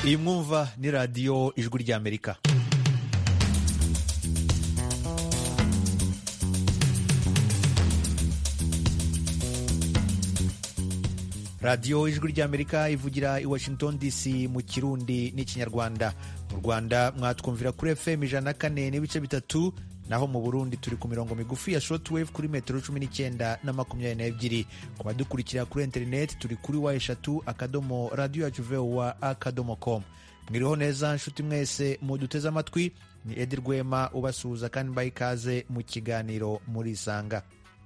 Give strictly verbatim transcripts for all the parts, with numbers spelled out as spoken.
iyi mwumva ni radiyo ijwi ry'Amerika. radiyo ijwi ry'Amerika ivugira i Washington D C mu Kirundi n'Ikinyarwanda. Mu Rwanda mwatwumvira kuri F M ijana na kane n'ibice bitatu, naho mu Burundi turi ku mirongo migufi ya shortwave kuri metero cumi n'icyenda na makumyabiri n'ebyiri. Ku badukurikira kuri internet turi kuri wa eshatu akadomo radio yacu voa akadomo com. Mwiriho neza nshuti mwese muduteze amatwi, ni Edi Rwema ubasuhuza kandi mbaha ikaze mu kiganiro Murisanga.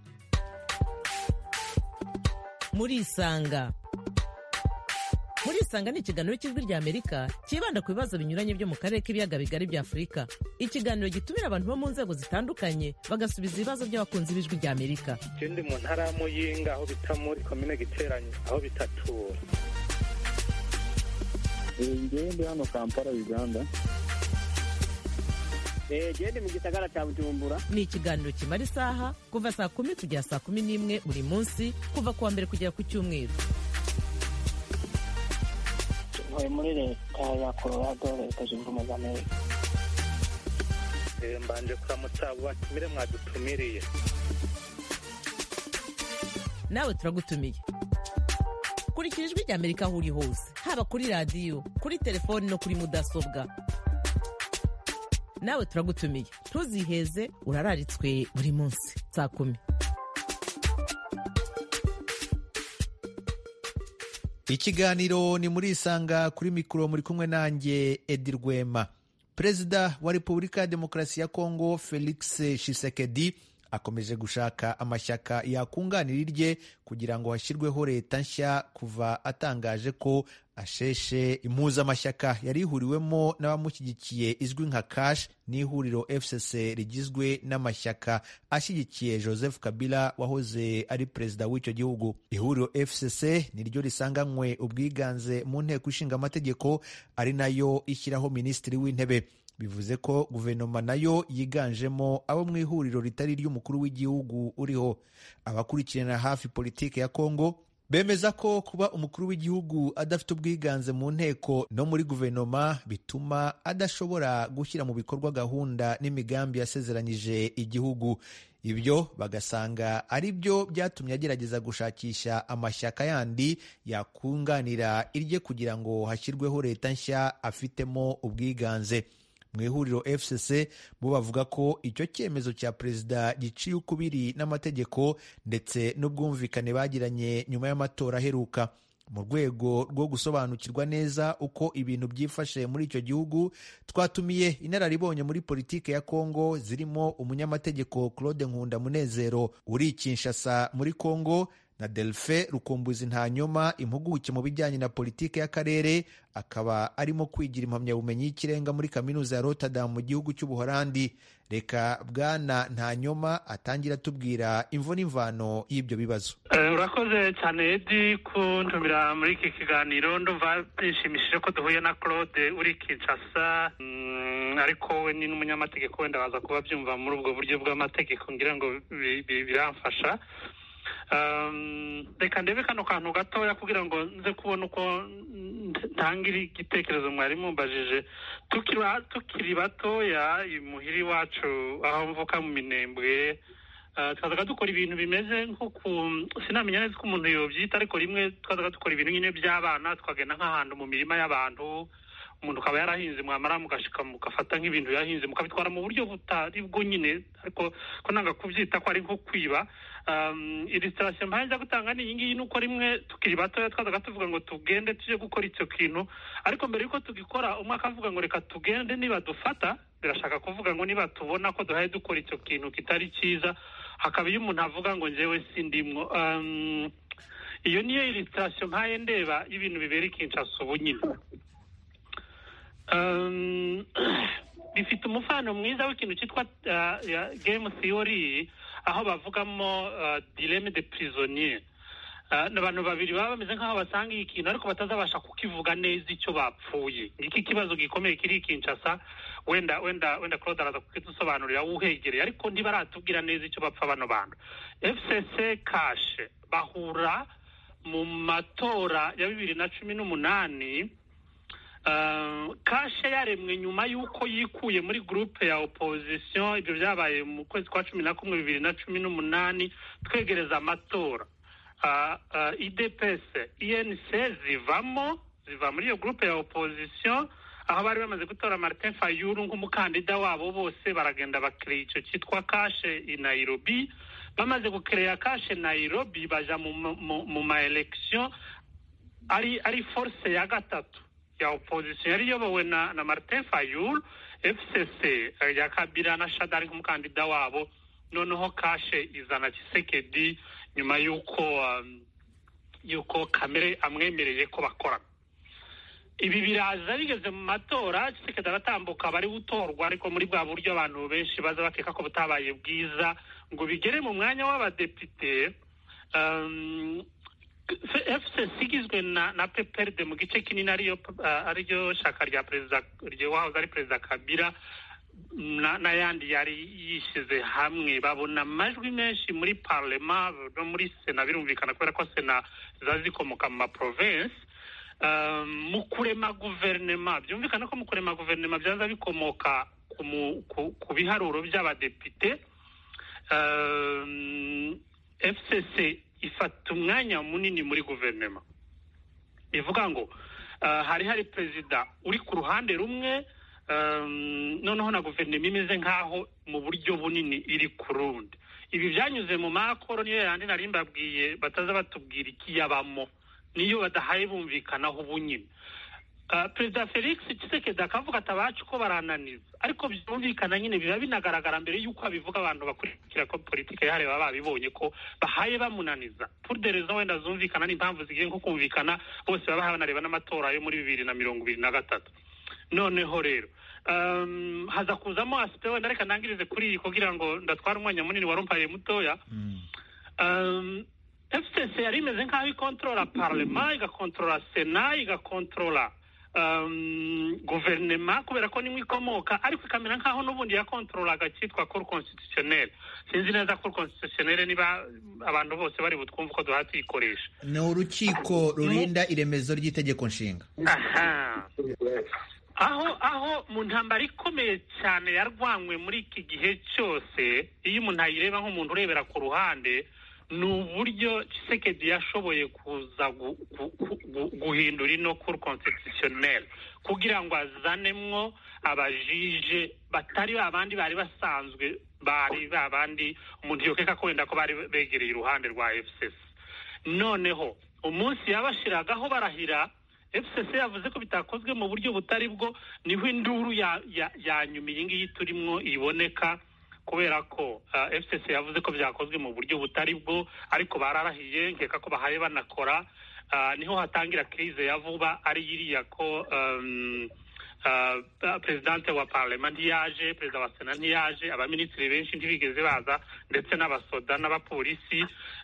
Murisanga Murisanga ni ikiganiro cy'ijwi ry'Amerika kibanda ku bibazo binyuranye byo mu karere k'ibiyaga bigari bya Afurika. Ikiganiro gitumira abantu bo mu nzego zitandukanye bagasubiza ibibazo by'abakunzi b'ijwi ry'Amerika. Ndi mu ntara ya Muyinga aho bita muri komine Giteranyi aho bitatura. Ngende hano Kampala Uganda. Eh gende mu gisagara cya Bujumbura. Ni ikiganiro kimara isaha kuva saa kumi kugera saa kumi n'imwe buri munsi kuva kuwa mbere kugera ku Cyumweru. Ntuye muri leta ya Colorado, leta zunze ubumwe za Amerika. Eh mbanje kuramutsa abo batumire mwadutumiriye. Nawe turagutumiye. Kurikira ijwi ry'Amerika aho uri hose, haba kuri radiyo, kuri telefoni no kuri mudasobwa. Nawe turagutumiye, ntuziheze, urararitswe buri munsi saa kumi. Ikiganiro ni Murisanga, kuri mikoro muri kumwe nanjye Edi Rwema. Perezida wa Repubulika ya Demokarasi ya Kongo Felix Tshisekedi akomeje gushaka amashyaka yakunganira irye kugira ngo hashyirweho leta nshya, kuva atangaje ko asheshe impuzamashyaka yari ihuriwemo n'abamushyigikiye izwi nka Kash n'ihuriro F C C rigizwe n'amashyaka ashyigikiye Joseph Kabila wahoze ari perezida w'icyo gihugu. Ihuriro F C C niryo risanganywe ubwiganze mu nteko ishinga amategeko, ari nayo ishyiraho minisitiri w'intebe. Bivuze ko guverinoma nayo yiganjemo abo mu ihuriro ritari ry'umukuru w'igihugu uriho. Abakurikirana hafi politike ya Kongo bemeza ko kuba umukuru w'igihugu adafite ubwiganze mu nteko no muri guverinoma bituma adashobora gushyira mu bikorwa gahunda n'imigambi yasezeranyije igihugu. Ibyo bagasanga ari byo byatumye agerageza gushakisha amashyaka yandi yakunganira irye kugira ngo hashyirweho leta nshya afitemo ubwiganze. Mu ihuriro F C C bo bavuga ko icyo cyemezo cya perezida giciye ukubiri n'amategeko ndetse n'ubwumvikane bagiranye nyuma y'amatora aheruka. Mu rwego rwo gusobanukirwa neza uko ibintu byifashe muri icyo gihugu, twatumiye inararibonye muri politike ya Kongo zirimo umunyamategeko Claude Nkunda Munezero uri Kinshasa muri Kongo, na Delphin Rukumbuzi Ntanyoma, impuguke mu bijyanye na politike y'akarere, akaba arimo kwigira impamyabumenyi y'ikirenga muri kaminuza ya Rotterdam mu gihugu cy'Ubuholandi. Reka bwana Ntanyoma atangira tubwira imvo n'imvano y'ibyo bibazo. Uh, urakoze cyane Edi kuntumira muri iki kiganiro. Ndumva bishimishije ko duhuye na Claude uri Kinshasa, mm, ariko we ni n'umunyamategeko, wenda baza kuba byumva muri ubwo buryo bw'amategeko, ngira ngo biramfasha. Um, reka ndebe kano kantu gatoya kugira ngo nze kubona uko ntangira igitekerezo mwari mumbajije. Tukiri tukiri batoya imuhiri wacu aho mvuka mu Minembwe, uh, twazaga dukora ibintu bimeze nk'uko sinamenya neza ko umuntu yobyita, ariko rimwe twazaga dukora ibintu nyine by'abana, twagenda nk'ahantu mu mirima y'abantu, umuntu akaba yarahinze, mwamara mugashika mugafata nk'ibintu yahinze mukabitwara mu buryo butari bwo nyine, ariko ko nanga kubyita ko ari nko kwiba. Um, illustration mpanje gutanga ni ingi nuko rimwe tukiri batoya twazaga tuvuga ngo tugende tuje gukora icyo kintu, ariko mbere yuko tugikora umwe akavuga ngo reka tugende, niba dufata birashaka kuvuga ngo niba tubona ko duhaye dukora icyo kintu kitari cyiza, hakaba iyo umuntu avuga ngo njyewe sindimwo. Um, iyo niyo illustration mpaye ndeba y'ibintu bibera Kinshasa ubu nyine. Um, bifite umufano mwiza w'ikintu cyitwa uh, game theory, aho bavugamo uh, dilemme de prisonnier. Uh, n'abantu babiri baba bameze nk'aho basanga ikintu ariko batazabasha kukivuga neza icyo bapfuye. Iki kibazo gikomeye kiri Kinshasa, wenda wenda wenda Claude araza kukidusobanurira uhegereye, ariko ntibaratubwira neza icyo bapfa bano bantu. F C C Kash bahura mu matora ya bibiri na cumi n'umunani kashe yaremwe nyuma y'uko yikuye muri groupe ya opposition. Ibyo byabaye mu kwezi kwa cumi na kumwe bibiri na cumi n'umunani twegereza amatora. I D P S I N C zivamo ziva muri iyo groupe ya opposition, aho bari bamaze gutora Martin Fayulu nk'umukandida wabo, bose baragenda bakiriye icyo cyitwa kashe i Nairobi. Bamaze gukereya kashe Nairobi baja mu mu ma election, ari ari force ya gatatu ya opposition yari yobowe na, na Martin Fayulu, F C C ya Kabila na Shadari nk'umukandida wabo. Noneho kashe izana Tshisekedi nyuma yuko um, yuko Kamere amwemereye ko bakora. Ibi biraza bigeze mu matora, Tshisekedi aratambuka bari gutorwa, ariko muri bwa buryo abantu benshi baza bakeka ko butabaye bwiza ngo bigere mu mwanya w'abadepite. um, F C C igizwe na na P P R D mu gice kinini ariyo uh, ariyo shaka rya president ryo waho ari president Kabila na nayandi yari yishize hamwe, babona amajwi menshi muri parlement no muri Sena. Birumvikana kubera ko Sena zazikomoka mu province. Um, mu kurema guverinoma, byumvikana ko mu kurema guverinoma byaza bikomoka ku, ku biharuro by'abadepite. um, F C C ifata umwanya munini muri guverinoma. Ivuga ngo uh, hari hari perezida uri ku ruhande rumwe, um, noneho na guverinoma imeze nkaho mu buryo bunini iri ku rundi. Ibi byanyuze mu makoro niyo yandi nari mbabwiye bataza batubwira ikiyabamo, niyo badahaye bumvikanaho ubunyine. Uh, Perezida Felix Tshisekedi akavuga atabacu ko barananiza, ariko byumvikana nyine biba binagaragara mbere yuko abivuga abantu bakurikira ko politike yahare baba babibonye ko bahaye bamunaniza. Pour des raisons wenda zumvikana n'impamvu zigiye nko kumvikana, bose baba banareba n'amatora yo muri bibiri na mirongo ibiri na gatatu. Noneho rero um, haza kuzamo aspect wenda reka nangirize kuri iyi kugira ngo ndatwara umwanya munini warumpaye mutoya. mm. um, F C C yari imeze nk'aho ikontrola parlement, igakontrola Sena, igakontrola um, guverinoma kubera ko nimwe ikomoka, ariko ikamera nk'aho n'ubundi yakontrolaga cyitwa Cour constitutionnelle. Sinzi neza Cour constitutionnelle niba abantu bose bari butwumva ko duhati ikoresha. Ni urukiko rurinda iremezo ry'itegeko nshinga. Aha. aho aho mu ntambara ikomeye cyane yarwanywe muri iki gihe cyose, iyo umuntu ayireba nk'umuntu urebera ku ruhande, ni uburyo Tshisekedi yashoboye kuza gu, gu, gu, guhindura ino Cour constitutionnelle kugira ngo azanemwo abajije batari babandi bari basanzwe, bari babandi umuntu yokeka ko wenda ko bari begereye uruhande rwa F C C. Noneho umunsi yabashiragaho barahira, F C C yavuze ko bitakozwe mu buryo butari bwo, niho induru ya ya, ya nyuma iyi ngiyi turimo iboneka, kubera ko uh, F C C yavuze ko byakozwe mu buryo butari bwo, ariko bararahiye nkeka ko bahaye banakora. Uh, niho hatangira crise ya vuba ari yiriya ko um, uh, presidente wa parlement ntiyaje, perezida wa Sena ntiyaje, abaministri benshi ntibigeze baza, ndetse n'abasoda n'abapolisi.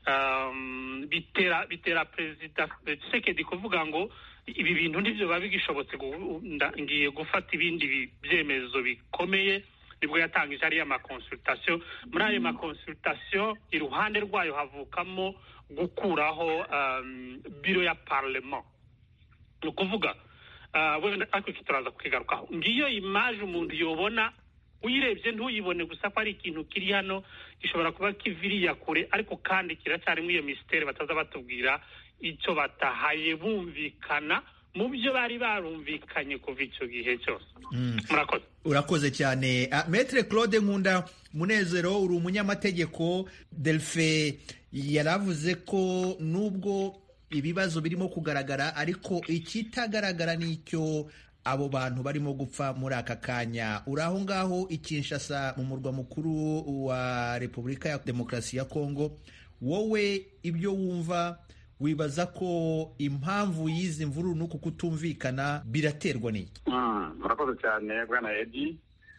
um, bitera bitera perezida Tshisekedi kuvuga ngo ibi bintu ndivyo babigishobotse ngiye gufata ibindi byemezo bikomeye. Nibwo yatangije ari ama consultation. Muri ayo ma consultation iruhande rwayo havukamo gukuraho um, biro ya parlement. No kuvuga uh, wenda ariko kitaraza kukigarukaho. Ngiyo image umuntu yobona uyirebye ntuyibone gusa ko ari ikintu kiri hano gishobora kuba kiviriya kure, ariko kandi kiracyari mu iyo mystère bataza batubwira icyo batahaye bumvikana mu byo bari barumvikanye kuva icyo gihe cyose. mm. Murakoze. Urakoze cyane. uh, Maître Claude Nkunda Munezero, uri umunyamategeko. Delphin yaravuze ko nubwo ibibazo birimo kugaragara, ariko ikitagaragara nicyo abo bantu barimo gupfa muri aka kanya. Uri aho ngaho i Kinshasa mu murwa mukuru wa Repubulika ya Demokarasi ya Kongo. Wowe ibyo wumva, wibaza ko impamvu y'izi mvururu nuko kutumvikana biraterwa n'iki? Murakoze cyane bwana Edi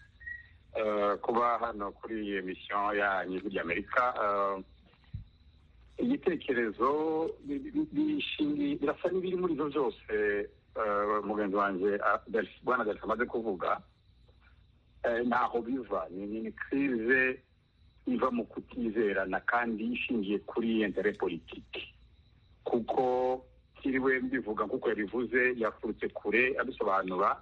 uh, kuba hano kuri iyi mission ya Nyijwi ry'Amerika. uh, igitekerezo birasa n'ibiri muri ibyo byose uh, mugenzi wanjye bwana Delphin amaze kuvuga. uh, ntaho biva, ni crise iva mu kutizerana kandi ishingiye kuri intérêt politique, kuko ntiriwe mbivuga kuko yabivuze yaturutse kure abisobanura.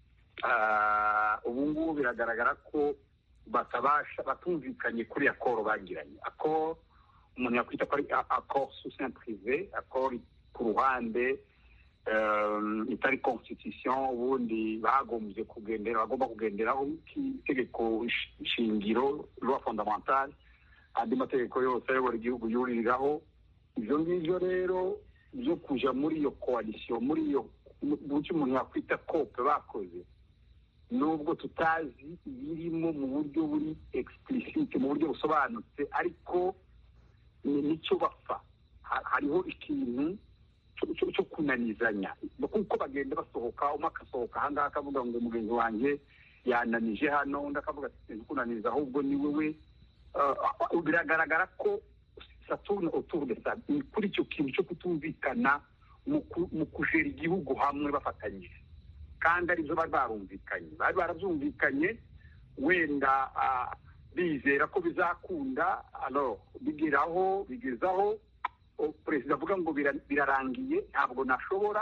Ubu ngubu biragaragara ko batabasha batumvikanye kuri akoro bagiranye. Akoro umuntu yakwita ko ari akoro sous seing privé, akoro ku ruhande itari constitution, ubundi bagombye kugendera bagomba kugenderaho itegeko shingiro loi fondamentale, andi mategeko yose ayobora igihugu yuririraho. Ibyo ngibyo rero byo kuja muri iyo coalition, muri iyo buryo umuntu yakwita cope bakoze, nubwo tutazi birimo mu buryo buri explicite, mu buryo busobanutse, ariko nicyo bapfa. Hariho ikintu cyo kunanizanya kuko bagenda basohoka, umwe akasohoka ahangaha akavuga ngo umugenzi wanjye yananije hano, undi akavuga ati kunaniza ahubwo ni wewe. Biragaragara ko Saturne autour de ça, kuri icyo kintu cyo kutumvikana mu kujera igihugu hamwe bafatanyije, kandi aribyo bari barumvikanye bari barabyumvikanye wenda bizera ko bizakunda. Alors bigeraho bigezaho perezida avuga ngo birarangiye, ntabwo nashobora.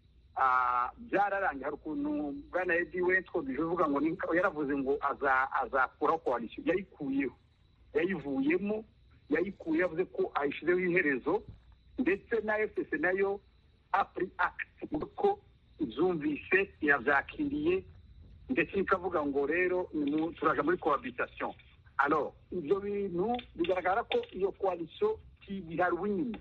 Byararangiye. Hari ukuntu bwana Edi Wentwo bivuga ngo yaravuze ngo azakuraho coalition, yayikuyeho, yayivuyemo, yayikuye yavuze ko ayishyizeho iherezo, ndetse na F C C nayo apri act ko izumvise yabyakiriye, ndetse ikavuga ngo rero turaja muri cohabitation. Alors ibyo bintu bigaragara ko iyo coalition kibihari ubunyine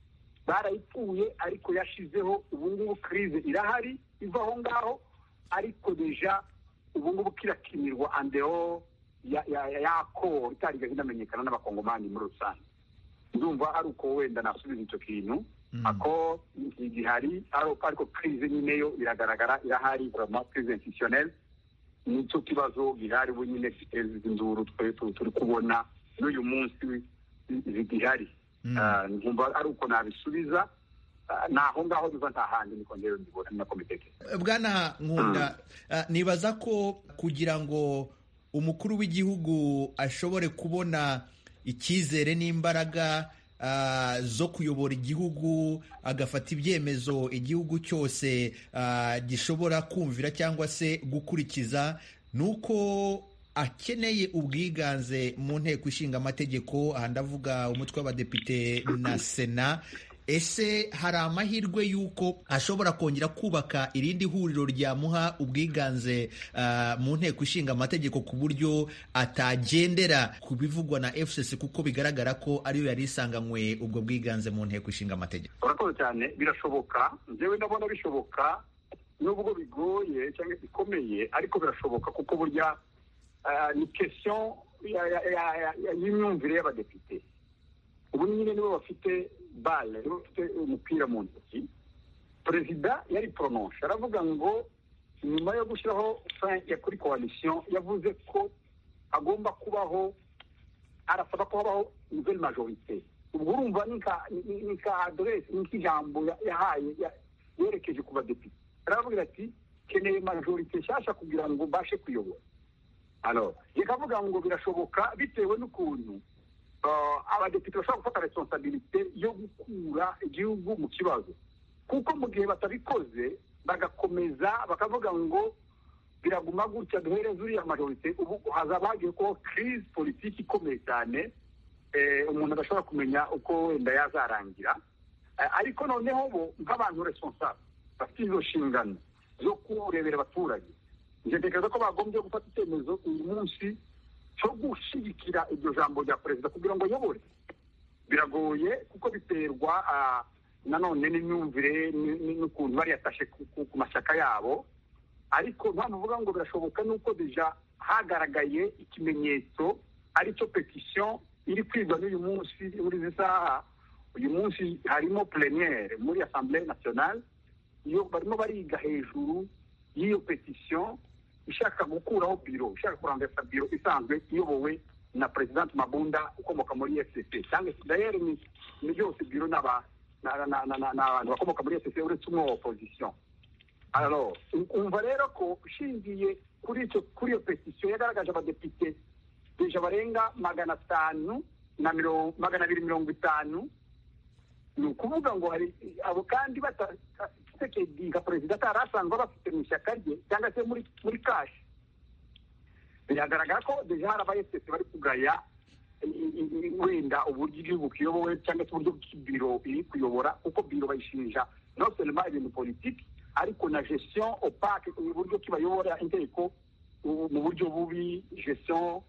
barayipfuye, ariko yashizeho ubungubu crise irahari iva aho ngaho, ariko deja ubungubu kirakinirwa andeo ya ya yako itarigeze inamenyekana n'abakongomani muri rusange. Ndumva ari uko wenda nasubiza icyo kintu. Ako igihari ariko crise nyine yo iragaragara irahari, vraiment crise institutionnelle. Nicyo kibazo gihari bunyine kiteza inzuru turi kubona n'uyu munsi zigihari. Ndumva ari uko nabisubiza. Naho ngaho biva nta handi niko ngero ndibona na komite. Bwana Nkunda, nibaza ko kugira ngo umukuru w'igihugu ashobore kubona icyizere n'imbaraga uh, zo kuyobora igihugu, agafata ibyemezo igihugu cyose uh, gishobora kumvira cyangwa se gukurikiza, nuko akeneye ubwiganze mu nteko ishinga amategeko. Aha ndavuga umutwe w'abadepite na Sena. Ese hari amahirwe y'uko ashobora kongera kubaka irindi huriro ryamuha ubwiganze uh, mu nteko ishinga amategeko, ku buryo atagendera ku bivugwa na F C C, kuko bigaragara ko ariyo yari isanganywe ubwo bwiganze mu nteko ishinga amategeko? Urakoze cyane. Birashoboka, njyewe ndabona bishoboka, nubwo bigoye cyangwa bikomeye, ariko birashoboka, kuko burya uh, ni question y'imyumvire y'abadepite. Ubu nyine nibo bafite bale, bafite umupira mu ntoki. Perezida yari prononce aravuga ngo nyuma yo gushyiraho fin ya kuri coalition yavuze ko agomba kubaho, arasaba ko habaho nouvelle majorité. Ubwo urumva ni ka adresse n'ijambo yahaye yerekeje ku badepite. Aravuga ati keneye majorité nshyashya kugira ngo bashe kuyobora. Alors yakavuga ngo birashoboka bitewe n'ukuntu abadepite bashobora gufata responsabilité yo gukura igihugu mu kibazo, kuko mu gihe batabikoze bagakomeza bakavuga ngo biraguma gutya duhereze uriya majorité, ubu hazaba hagiye ko crise politique ikomeye cyane, umuntu adashobora kumenya uko wenda yazarangira. Ariko noneho bo nk'abantu responsable bafite izo nshingano zo kurebera abaturage, ntekereza ko bagombye gufata icyemezo uyu munsi cyo gushyigikira iryo jambo rya perezida kugira ngo ayobore. Biragoye kuko biterwa nanone n'imyumvire n'ukuntu bari yatashe ku mashyaka yabo, ariko nta muvuga ngo birashoboka, nuko deja hagaragaye ikimenyetso aricyo petition iri kwigwa n'uyu munsi muri izi saha. Uyu munsi harimo plénière muri Assemblée nationale, iyo barimo bariga hejuru y'iyo petition ishaka gukuraho biro, ishaka kurandesa biro isanzwe iyobowe na President Mabunda ukomoka muri F C C. Cyangwa d'ailleurs ni ni byose biro n'aba n'abantu bakomoka muri F C C uretse umwe wa opposition. Alors umva rero ko ushingiye kuri icyo kuri iyo petition yagaragaje abadepite deja barenga magana atanu na magana abiri mirongo itanu ni ukuvuga ngo hari abo kandi Tshisekedi nka perezida atari asanzwe bafite mu ishyaka rye cyangwa se muri muri kashi, biragaragara ko deja hari abayesese bari kugaya wenda uburyo igihugu kiyobowe cyangwa se uburyo bw'ibiro iri kuyobora, kuko biro bayishinja non seulement ibintu politiki ariko na gestion opaque, uburyo kibayobora inteko mu buryo bubi, gestion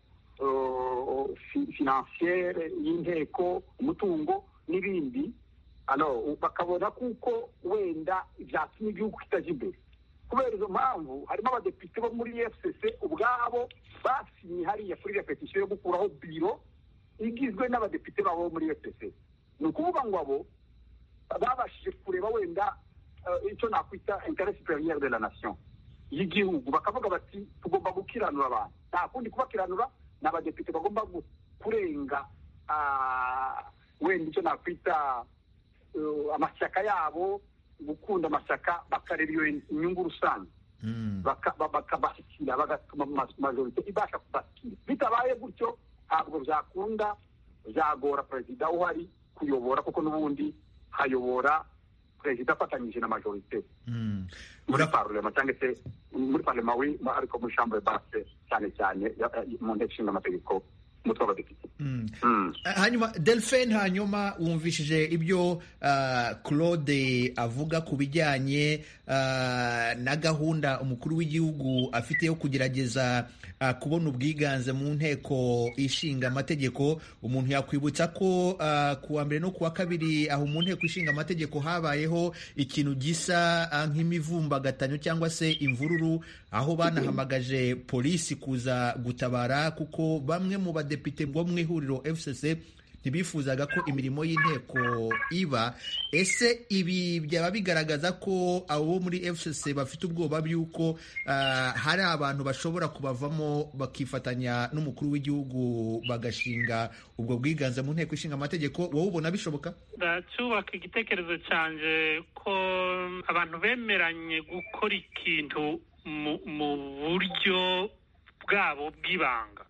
financière y'inteko, umutungo n'ibindi. Alors bakabona kuko wenda byatumye igihugu kitaje imbere. Kubera izo mpamvu harimo abadepite bo muri F C C ubwabo basinye hariya kuri repetition yo gukuraho biro igizwe n'abadepite babo muri F C C. Ni ukuvuga ngo abo babashije kureba wenda icyo nakwita intérêt supérieur de la nation y'igihugu, bakavuga bati tugomba gukiranura abantu, nta kundi kubakiranura n'abadepite bagomba kurenga wenda icyo nakwita amashyaka yabo, gukunda amashyaka bakareba iyo inyungu rusange bakabashyikira bagatuma majorite ibasha kubashyikira. Bitabaye gutyo ntabwo byakunda, byagora perezida uhari kuyobora, kuko n'ubundi hayobora perezida afatanyije na majorite muri parlement cyangwa se muri parlement we ariko muri chambre basse cyane cyane mu nteko ishinga amategeko umutwe w'abadepite. Hanyuma Delphine, hanyuma wumvishije ibyo uh, Claude avuga ku bijyanye uh, na gahunda umukuru w'igihugu afite yo kugerageza uh, kubona ubwiganze mu nteko ishinga amategeko. Umuntu yakwibutsa ko uh, kuwa mbere no kuwa kabiri aho mu nteko ishinga amategeko habayeho ikintu gisa uh, nk'imivumbagatano cyangwa se imvururu, aho banahamagaje polisi kuza gutabara kuko bamwe mu badepite bo mu ihuriro F C C ntibifuzaga ko imirimo y'inteko iba. Ese ibi byaba bigaragaza ko abo muri F C C bafite ubwoba by'uko uh, hari abantu bashobora kubavamo bakifatanya n'umukuru w'igihugu bagashinga ubwo bwiganze mu nteko ishinga amategeko? Wowe ubona bishoboka? Ndacyubaka igitekerezo cyanje ko abantu bemeranye gukora ikintu mu buryo bwabo bw'ibanga.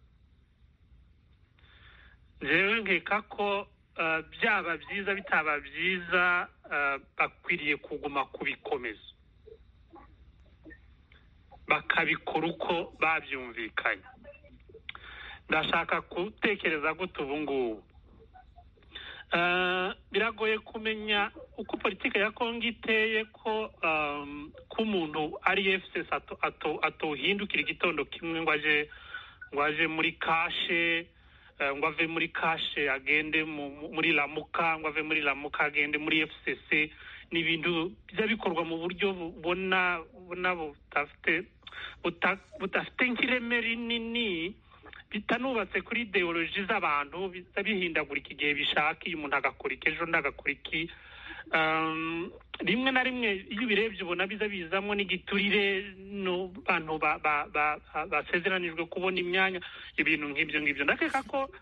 Jewe nkeka ko byaba byiza bitaba byiza bakwiriye kuguma kubikomeza, bakabikora uko babyumvikanye. Ndashaka gutekereza gute ubu ngubu biragoye kumenya uko politiki ya Kongo iteye, ko ko umuntu ari F C C atohindukira igitondo kimwe ngo aje ngo aje muri kashe, ngo ave muri kashe agende muri Lamuka, ngo ave muri Lamuka agende muri F C C. Ni ibintu bijya bikorwa mu buryo bubona bubona butafite butafite nk'ireme rinini, bitanubatse kuri ideoloji z'abantu, bihindagura iki gihe bishaka, iyo umuntu agakora iki ejo ndagakora iki. Rimwe na rimwe iyo ubirebye ubona biza bizamwo n'igiturire, no bantu basezeranijwe kubona imyanya, ibintu nk'ibyo ngibyo. Ndakeka ko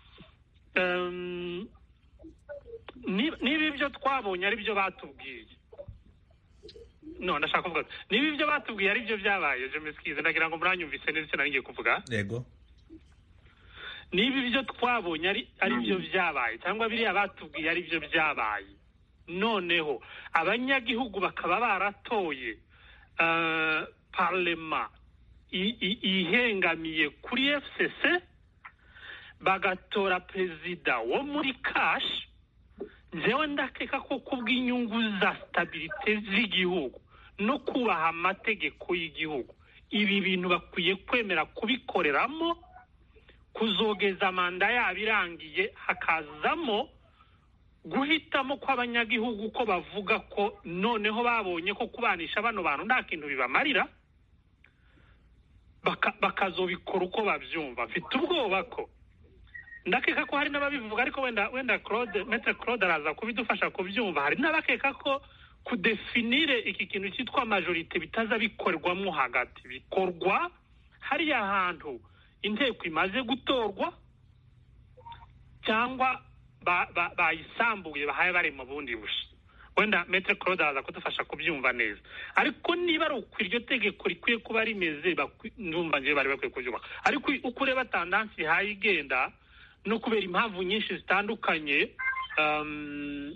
niba ibyo twabonye ari byo batubwiye, no ndashaka kuvuga niba ibyo batubwiye ari byo byabaye, je meskize ndagira ngo muranyumvise neza icyo nari kuvuga. Yego. Niba ibyo twabonye ari ari byo byabaye cyangwa biriya batubwiye ari byo byabaye, noneho abanyagihugu bakaba baratoye parlement ihengamiye kuri F C C, bagatora perezida wo muri kashi, njyewe ndakeka ko kubw'inyungu za stabilite z'igihugu no kubaha amategeko y'igihugu, ibi bintu bakwiye kwemera kubikoreramo, kuzogeza manda yabo irangiye, hakazamo guhitamo kw'abanyagihugu ko bavuga ko noneho babonye ko kubanisha bano bantu nta kintu bibamarira, bakazobikora uko babyumva. Mfite ubwoba ko ndakeka ko hari n'ababivuga, ariko wenda wenda Claude Maître Claude araza kubidufasha kubyumva. Hari n'abakeka ko kudefinire iki kintu cyitwa majorite bitaza bikorwamo hagati, bikorwa hariya hantu inteko imaze gutorwa cyangwa bayisambuye bahaye bari mu bundi bushi. Wenda Maître Claude araza kudufasha kubyumva neza, ariko niba ari uko iryo tegeko rikwiye kuba rimeze, ndumva ngiye bari bakwiye kubyumva. Ariko uko ureba tandansi ihaye igenda, no kubera impamvu nyinshi zitandukanye,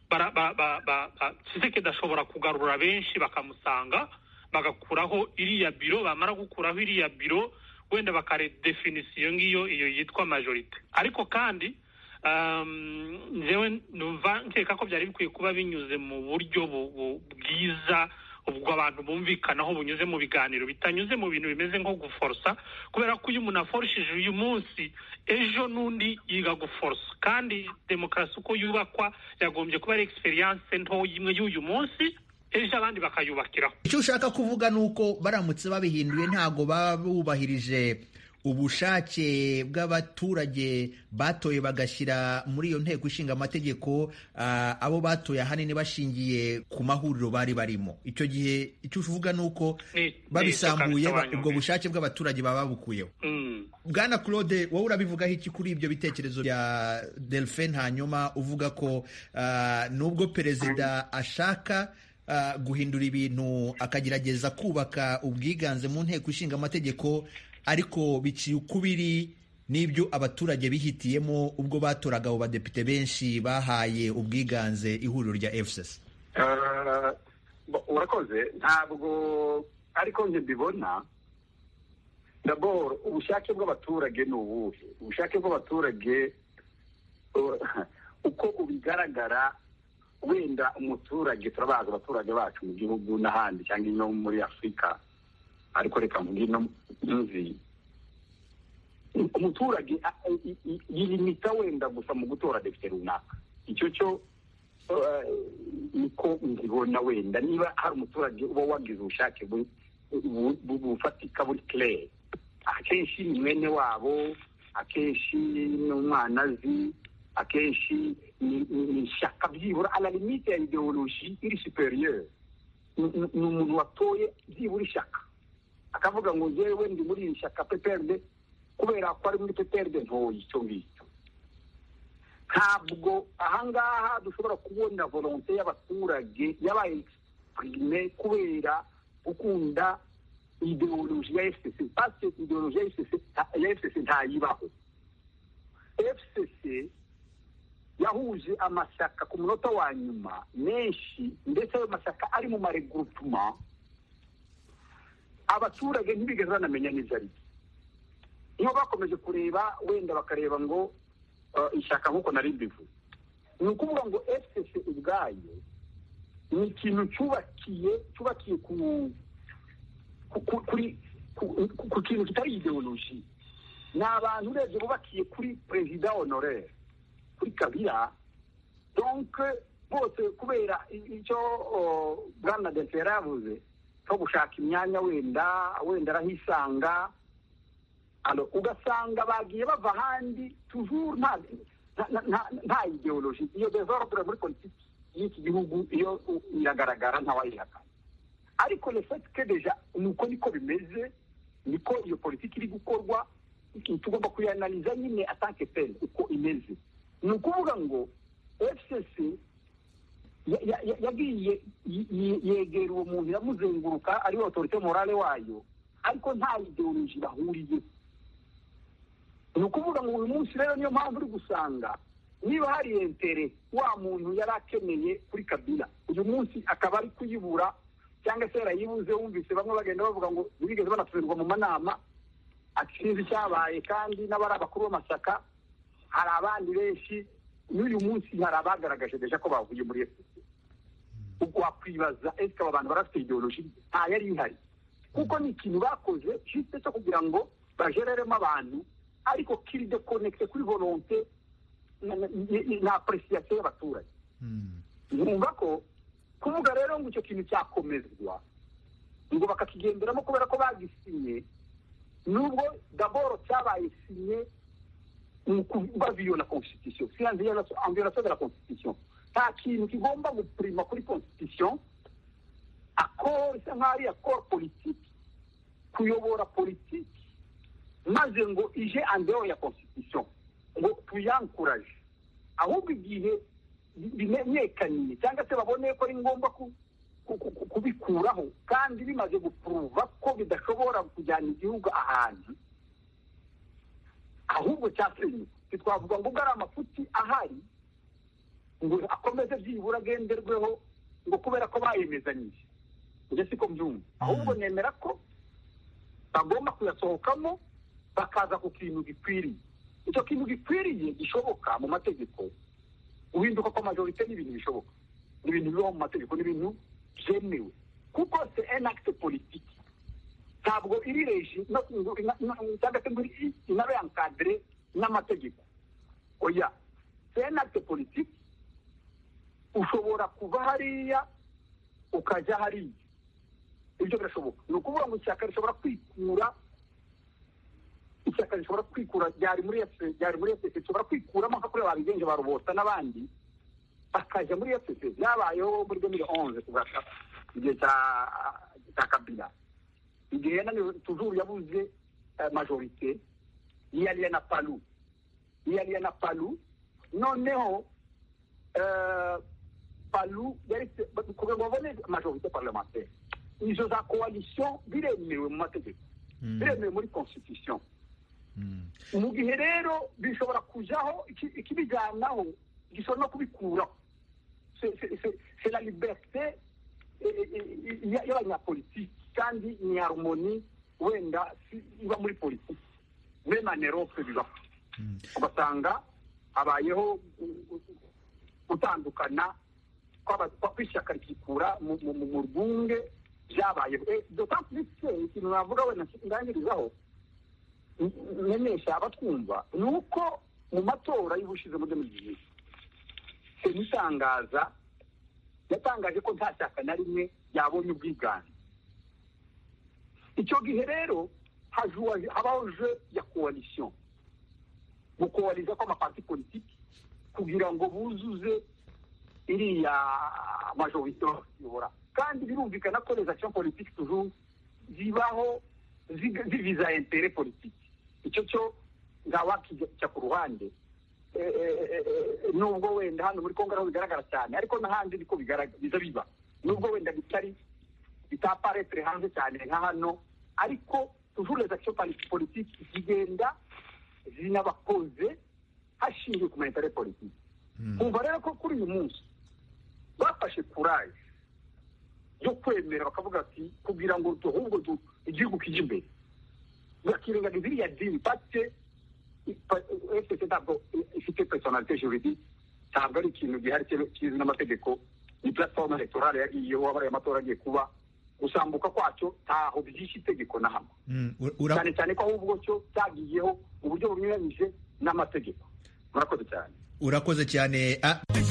Tshisekedi ashobora kugarura benshi bakamusanga bagakuraho iriya biro, bamara gukuraho iriya biro wenda bakaredefinisiyo ngiyo iyo yitwa majorite. Ariko kandi njyewe numva nkeka ko byari bikwiye kuba binyuze mu buryo bwiza, ubwo abantu bumvikanaho, bunyuze mu biganiro, bitanyuze mu bintu bimeze nko guforsa, kubera ko iyo umuntu aforshije uyu munsi ejo n'undi yiga guforsa. Kandi demokarasi uko yubakwa yagombye kuba ari experience nto imwe y'uyu munsi, ejo abandi bakayubakiraho. Icyo ushaka kuvuga ni uko baramutse babihinduye ntago baba bubahirije ubushake bw'abaturage batoye bagashyira muri iyo nteko ishinga amategeko, uh, abo batoye ahanini bashingiye ku mahuriro bari barimo. Icyo gihe icyo uvuga ni uko babisambuye ubwo bushake bw'abaturage baba babukuyeho. mm. Bwana Claude, wowe urabivugaho iki kuri ibyo bitekerezo bya Delphin, hanyuma uvuga ko uh, nubwo perezida ashaka uh, guhindura ibintu akagerageza kubaka ubwiganze mu nteko ishinga amategeko, ariko biciye ukubiri n'ibyo abaturage bihitiyemo ubwo batoraga abo badepite benshi bahaye ubwiganze ihuriro rya F C C? Uh, urakoze. Ntabwo ariko njye mbibona. D'abord, ubushake bw'abaturage ni ubuhe? Ubushake bw'abaturage uh, uko ubigaragara, wenda umuturage turabaza abaturage bacu mu gihugu n'ahandi cyangwa no muri Afurika, ariko reka mvuge no nzi umuturage yilimita wenda gusa mu gutora depite runaka. Icyo cyo niko mbibona. Wenda niba hari umuturage uba wagize ubushake bufatika buri clair, akenshi ni mwene wabo, akenshi ni umwana azi, akenshi ni ishyaka byibura à la limite ya ideologie iri supérieure. Ni umuntu watoye byibura ishyaka akavuga ngo yewe ndi muri ishyaka P P R D kubera ko ari muri P P R D ntoyi. Icyo ngicyo ntabwo ahangaha dushobora kubona volonté y'abaturage yabaye exprime kubera gukunda ideologie ya F C C, parce que ideologie ya F C C ntayibaho. F C C yahuje amashyaka ku munota wa nyuma menshi, ndetse ayo mashyaka ari mu maregroupement abaturage ntibigeze banamenya neza ari. Iyo bakomeje kureba wenda bakareba ngo uh, ishyaka nk'uko nari mbivuze, ni ukuvuga ngo F C C ubwayo ni ikintu cyubakiye cyubakiye ku kuri ku kintu kitari ideologie. Ni abantu urebye bubakiye kuri perezida honoraire, kuri Kabila. Donc bose kubera icyo Bwana Delphin yavuze cyo gushaka imyanya wenda wenda arahisanga, alo ugasanga bagiye bava handi toujours nta nta ideologie. Iyo desordre muri politiki y'iki gihugu iyo iragaragara ntawayihaka. Ariko le fait que déjà nuko niko bimeze, niko iyo politiki iri gukorwa, tugomba kuyanaliza nyine atanke tel uko imeze. Ni ukuvuga ngo F C C yagiye yegera uwo muntu yamuzenguruka ari autorité morale wayo, ariko nta ideologie bahuriye. Ni ukuvuga ngo uyu munsi rero niyo mpamvu uri gusanga niba hari intere wa muntu yari akeneye kuri Kabila, uyu munsi akaba ari kuyibura, cyangwa se yarayibuze. Wumvise bamwe bagenda bavuga ngo bigeze banasubirwa mu manama akinzi cyabaye, kandi n'abari abakuru b'amashyaka hari abandi benshi n'uyu munsi hari abagaragaje deja ko bavuye muri F C C. Ubwo wakwibaza ese aba bantu barafite ideologie? Nta yari ihari, kuko ni ikintu bakoze juste cyo kugira ngo bajereremo abantu, ariko kiri de connecte kuri volonté na appréciation y'abaturage. Numva ko kuvuga rero ngo icyo kintu cyakomezwa ngo bakakigenderamo kubera ko bagisinye, nubwo d'abord cyabaye sinye baviola la constitution, si en violation de la constitution. Nta kintu kigomba guprima kuri constitution, accord isa nk'ari accord politique, kuyobora politiki maze ngo ije andeo ya constitution ngo tuyankuraje, ahubwo igihe bimenyekaniye cyangwa se babone ko ari ngombwa kubikuraho kandi bimaze gupuruva ko bidashobora kujyana igihugu ahantu, ahubwo cyasenyuka. Twavuga ngo ari amafuti ahari ngo akomeze byibura agenderweho ngo kubera ko bayemezanyije. Njye siko mbyumva, ahubwo nemera ko bagomba kuyasohokamo bakaza ku kintu gikwiriye. Icyo kintu gikwiriye gishoboka mu mategeko, uhinduka kwa majorite n'ibintu bishoboka, n'ibintu bibaho mu mategeko, n'ibintu byemewe, kuko c'est un acte politique. Ntabwo iri reji cyangwa se ngo inabe encadré n'amategeko. Oya, c'est un acte politique. Ushobora kuva hariya ukajya hariya, ibyo birashoboka. Ni ukuvuga ngo ishyaka rishobora kwikura ishyaka rishobora kwikura ryari muri ese ryari muri ese rishobora kwikuramo nka kuri babigenje barubota n'abandi bakajya muri ese byabayeho muri deux mille onze kugaka igihe cya cya Kabila. Igihe nani toujours yabuze majorité yali na palu yali na palu noneho euh palu yari kugira ngo babone majorité parlementaire. Izo za coalition biremewe mu mategeko, biremewe muri constitution. Mu gihe rero bishobora kujaho ikibijyanaho gishobora no kubikuraho. C'est la liberté y'abanyapolitiki kandi ni harmonie wenda iba muri politiki bemanero biba ugasanga habayeho gutandukana kw'ishyaka rikikura mu rwunge byabayeho. D'autant plus ikintu navuga wenda ndangirizaho menyesha abatwumva ni uko mu matora y'ubushize muri deux mille dix-huit senitangaza yatangaje ko nta shyaka na rimwe yabonye ubwiganze. Icyo gihe rero habaho je ya coalition, gukoaliza kw'amaparti politiki kugira ngo buzuze iriya majorité yobora. Kandi birumvikana ko les actions politiques toujours zibaho ziviza intérêt politique. Icyo cyo ngawakijya ku ruhande nubwo wenda hano muri Kongo bigaragara cyane, ariko n'ahandi niko bigaragaza biba, nubwo wenda bitari bitaparetre hanze cyane nka hano, ariko toujours les actions politiques zigenda zinabakoze hashingiye ku intérêt politique. Kumva rero ko kuri uyu munsi bafashe courage yo kwemera bakavuga ati kugira ngo ahubwo igihugu kijye imbere bakirengagiza iriya dini pate F C C ntabwo ifite personnalité juridique, ntabwo ari ikintu gihari kizi n'amategeko. Ni plateforme electorale yagiyeho abaye amatora agiye kuba, gusambuka kwacyo ntaho byinshi itegeko na hamwe, cyane cyane ko ahubwo cyo cyagiyeho mu buryo bunyuranyije n'amategeko. Murakoze cyane. Urakoze cyane.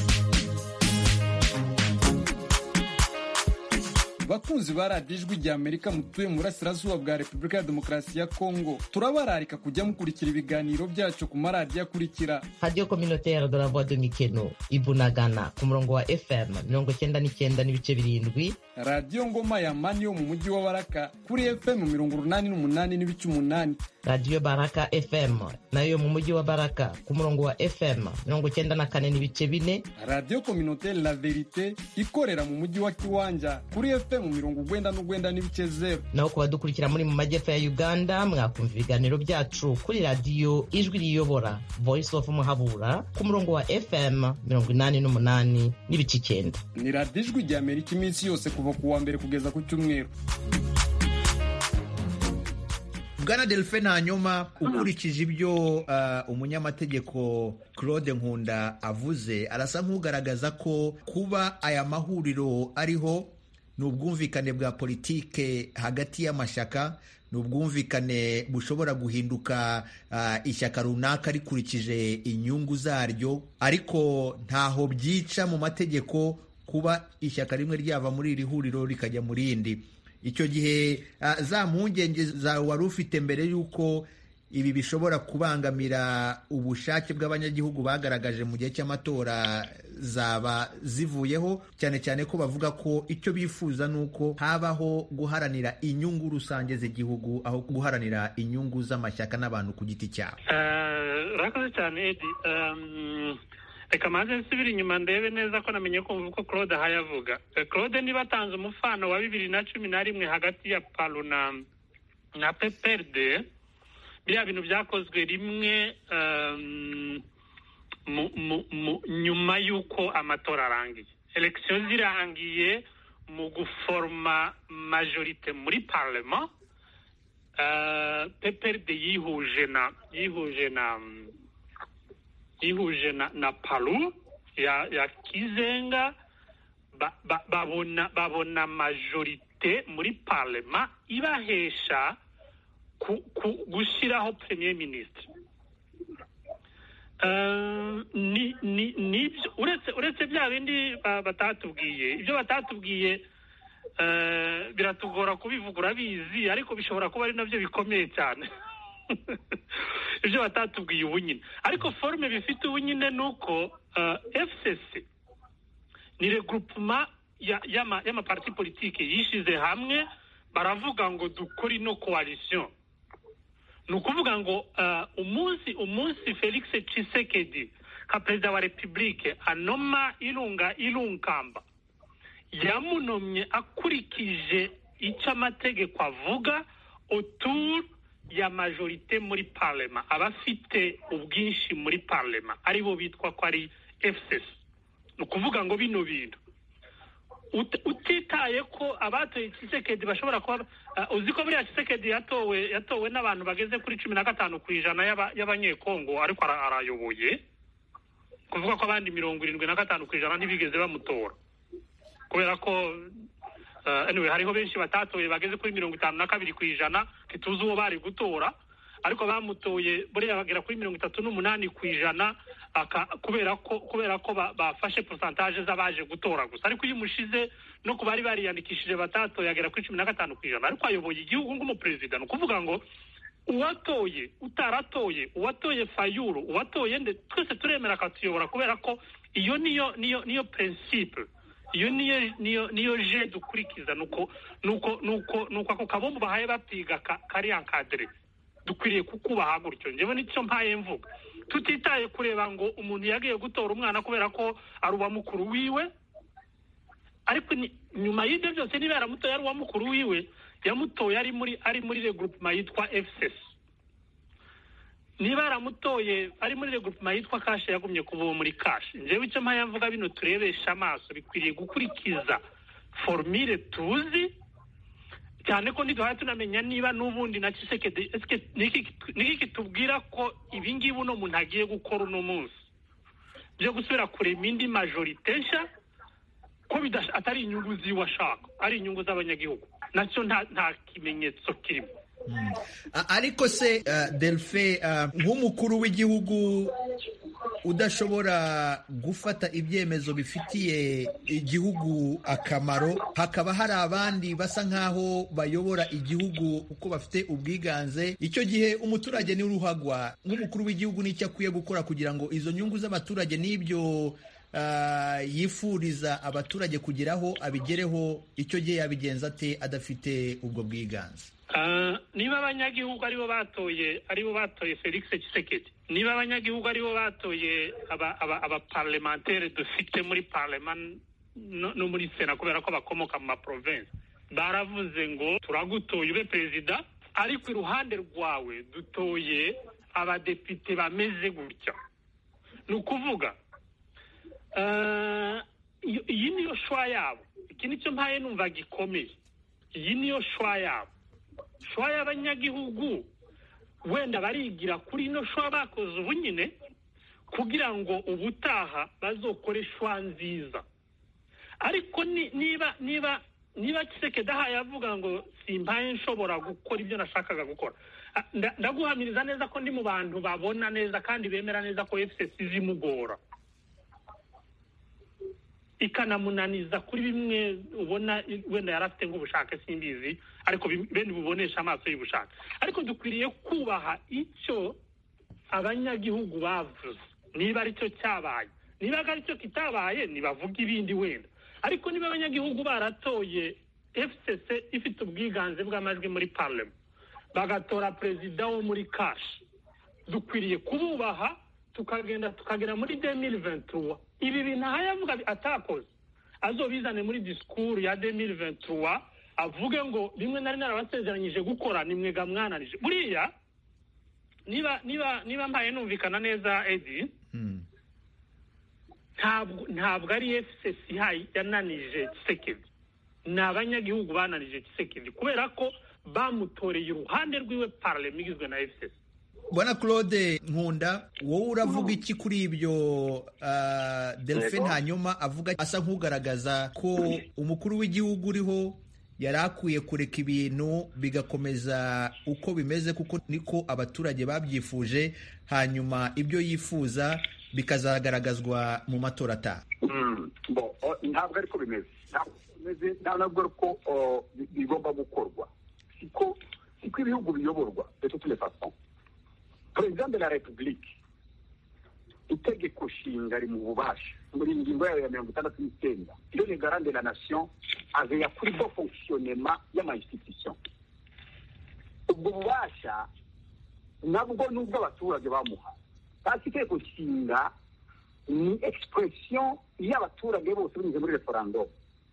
Bakunzi ba radiyo ijwi rya Amerika mutuye mu burasirazuba bwa Repubulika ya Demokarasi ya Kongo, turabararika kujya mukurikira ibiganiro byacu ku maradiyo akurikira: Radio Communautaire de la Voix de Mikeno Ibunagana ku murongo wa F M mirongo cyenda n'icyenda n'ibice birindwi, Radio Ngoma ya Mani yo mu mujyi wa Baraka kuri F M mirongo urunani n'umunani n'ibice umunani, Radio Baraka F M nayo mu mujyi wa Baraka ku murongo wa F M mirongo cyenda na kane n'ibice bine, Radio Communautaire La Verite ikorera mu mujyi wa Kiwanja kuri F M mu mirongo ugwenda n'ugwenda n'ibice zero. Naho kuba dukurikira muri mu majyepfo ya Uganda mwakumva ibiganiro byacu kuri radiyo ijwi riyobora Voice of Muhabura ku murongo wa F M mirongo inani n'umunani n'ibice icyenda. Ni radiyo ijwi rya Amerika iminsi yose kuva ku wa mbere kugeza ku cyumweru. Bwana Delphin Hanyuma, ukurikije ibyo uh, umunyamategeko Claude Nkunda avuze, arasa nk'ugaragaza ko kuba aya mahuriro ariho ni ubwumvikane bwa politike hagati y'amashyaka, ni ubwumvikane bushobora guhinduka uh, ishyaka runaka rikurikije inyungu zaryo, ariko ntaho byica mu mategeko kuba ishyaka rimwe ryava muri iri huriro rikajya mu rindi. Icyo gihe uh, za mpungenge za wari ufite mbere y'uko ibi bishobora kubangamira ubushake bw'abanyagihugu bagaragaje mu gihe cy'amatora zaba zivuyeho, cyane cyane ko bavuga ko icyo bifuza nuko habaho guharanira inyungu rusange z'igihugu aho guharanira inyungu z'amashyaka n'abantu ku giti cyabo. Urakoze cyane Edi. Reka maze nsubire inyuma ndebe neza ko namenye kumva uko Claude ahayavuga. Claude niba atanze umufano wa bibiri na cumi na rimwe hagati ya Palu na na P P R D, biriya bintu byakozwe rimwe um, nyuma y'uko amatora arangiye. Election zirangiye mu guforma majorite muri parlement, P P R D yihuje na yihuje na yihuje na, na Palu ya, ya Kizenga ba, ba, babona babona majorite muri parlement ibahesha ku, ku, gushiraho premier ministre. Uh, ni ni ni uretse uretse bya bindi batatubwiye ibyo batatubwiye uh, biratugora kubivugura bizi, ariko bishobora kuba ari navyo bikomeye cyane ibyo batatubwiye ubu nyine. Ariko forme bifite ubu nyine nuko uh, F C C ni regroupement ya yama yama parti politique yishize hamwe, baravuga ngo dukora no coalition. Nukuvuga ngo uh, umunsi umunsi Felix Tshisekedi ka perezida wa Republique anoma Ilunga Ilunkamba yamunomye akurikije icyo amategeko avuga autour ya majorite muri parlement, abafite ubwinshi muri parlement aribo bitwa ko ari F C C. Nukuvuga ngo bino bintu utitaye ko abatoye Tshisekedi bashobora kuba uh, uziko buriya Tshisekedi yatowe yatowe n'abantu bageze kuri cumi na gatanu ku ijana y'abanyekongo, ariko arayoboye, kuvuga ko abandi mirongo irindwi na gatanu ku ijana ntibigeze bamutora, kubera ko uh, anyway hariho benshi batatoye bageze kuri mirongo itanu na kabiri ku ijana ntituzi uwo bari gutora, ariko bamutoye buriya bagera kuri mirongo itatu n'umunani ku ijana kubera ko kubera ko bafashe pourcentage z'abaje gutora gusa. Ariko iyo mushize no ku bari bariyandikishije batatoye yagera kuri cumi na gatanu ku ijana, ariko ayoboye igihugu nk'umuperezida. Nukuvuga ngo uwatoye utaratoye, uwatoye Fayulu uwatoye nde, twese turemera akatuyobora, kubera ko iyo niyo niyo niyo principe, iyo niyo niyo niyo je dukurikiza. Nuko nuko nuko nuko ako kabombo bahaye bapiga kari encadré, dukwiriye kukubaha gutyo. Njyewe nicyo mpaye mvuga, tutitaye kureba ngo umuntu yagiye gutora umwana kubera ko ari uwa mukuru wiwe, ariko nyuma y'ibyo byose niba yaramutoye ari uwa mukuru wiwe, yamutoye ari muri ari muri regroupement yitwa F C C. Niba yaramutoye ari muri regroupement yitwa Kashe, yagumye kuba muri Kashe. Njyewe icyo mpaye mvuga, bino turebesha amaso bikwiriye gukurikiza formule tuzi, cyane ko ntiduhaye tunamenya niba n'ubundi na Tshisekedi eske niki kitubwira ko ibi ngibi uno muntu agiye gukora uno munsi byo gusubira kurema indi majorite nshya, ko atari inyungu ziwe ashaka, ari inyungu z'abanyagihugu, nacyo nta nta kimenyetso kirimo. Hmm. Ariko se uh, Delphin, uh, nk'umukuru w'igihugu udashobora gufata ibyemezo bifitiye igihugu akamaro, hakaba hari abandi basa nkaho bayobora igihugu uko bafite ubwiganze, icyo gihe umuturage ni uruhagwa. Nk'umukuru w'igihugu n'icyo akwiye gukora kugira ngo izo nyungu z'abaturage n'ibyo Uh, yifuriza abaturage kugeraho abigereho, icyo gihe yabigenza ate adafite ubwo bwiganze? Uh, niba abanyagihugu aribo batoye aribo batoye Felix Tshisekedi, niba abanyagihugu aribo batoye aba aba, aba parlementaire dufite muri parlement no, no muri Sena, kubera ko bakomoka mu ma province, baravuze ngo turagutoye ube perezida, ariko iruhande rwawe dutoye abadepite bameze gutya. Nukuvuga Uh, iyi niyo shwa yabo. Iki nicyo mpaye numva gikomeye, iyi niyo shwa yabo, shwa y'abanyagihugu. Wenda barigira kuri ino shwa bakoze ubu nyine, kugira ngo ubutaha bazokore shwa nziza. Ariko ni, niba niba niba Tshisekedi yavuga ngo simpaye nshobora gukora ibyo nashakaga gukora, ndaguhamiriza neza ko ndi mu bantu babona neza kandi bemera neza ko F C C zimugora, ikanamunaniza kuri bimwe ubona wenda yarafite nk'ubushake simbizi, ariko bene bubonesha amaso y'ubushake. Ariko dukwiriye kubaha icyo abanyagihugu bavuze, niba ari cyo cyabaye. Niba ari cyo kitabaye nibavuga ibindi wenda, ariko niba abanyagihugu baratoye F C C ifite ubwiganze bw'amajwi muri parlement, bagatora perezida wo muri Kashe, dukwiriye kububaha, tukagenda tukagera muri deux mille vingt-trois. Ibi bintu ahayavuga atakoze azobizane muri discours ya deux mille vingt-trois, avuge ngo rimwe nari narabasezeranyije gukora nimwega mwananije. Buriya niba niba niba mbaye numvikana neza Edi, mm. ntabwo ntabwo ari F C C yananije Tshisekedi, ni abanyagihugu bananije Tshisekedi kubera ko bamutoreye uruhande rwiwe parlement igizwe na F C C. Bwana Claude Nkunda, wowe uravuga iki kuri ibyo uh, Delphin hanyuma avuga asa nk'ugaragaza ko umukuru w'igihugu uriho yari akwiye kureka ibintu bigakomeza uko bimeze kuko niko abaturage babyifuje, hanyuma ibyo yifuza bikazagaragazwa mu matora ataha? Ntabwo ariko bimeze, ntabwo ko bigomba gukorwa, siko siko ibihugu biyoborwa de toutes les façons. Président de la République itegeko nshinga ari mu bubasha muri ingingo yayo ya mirongo itandatu n'icyenda iyo ni garant de la nation aveya kuri bo fonctionnement y'ama institution. Ubwo bubasha nabwo nubwo abaturage bamuha, kandi itegeko nshinga ni expression y'abaturage bose binyuze muri referendum.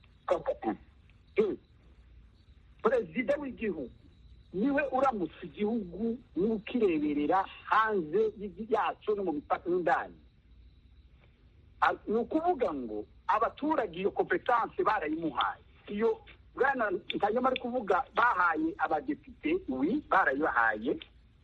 Perezida w'igihugu niwe uramutse igihugu n'ukireberera hanze yacyo no mu mipaka n'indani. Ni ukuvuga ngo abaturage iyo competence barayimuhaye. Iyo bwana Ntanyama ari kuvuga bahaye abadepite, oui barayibahaye,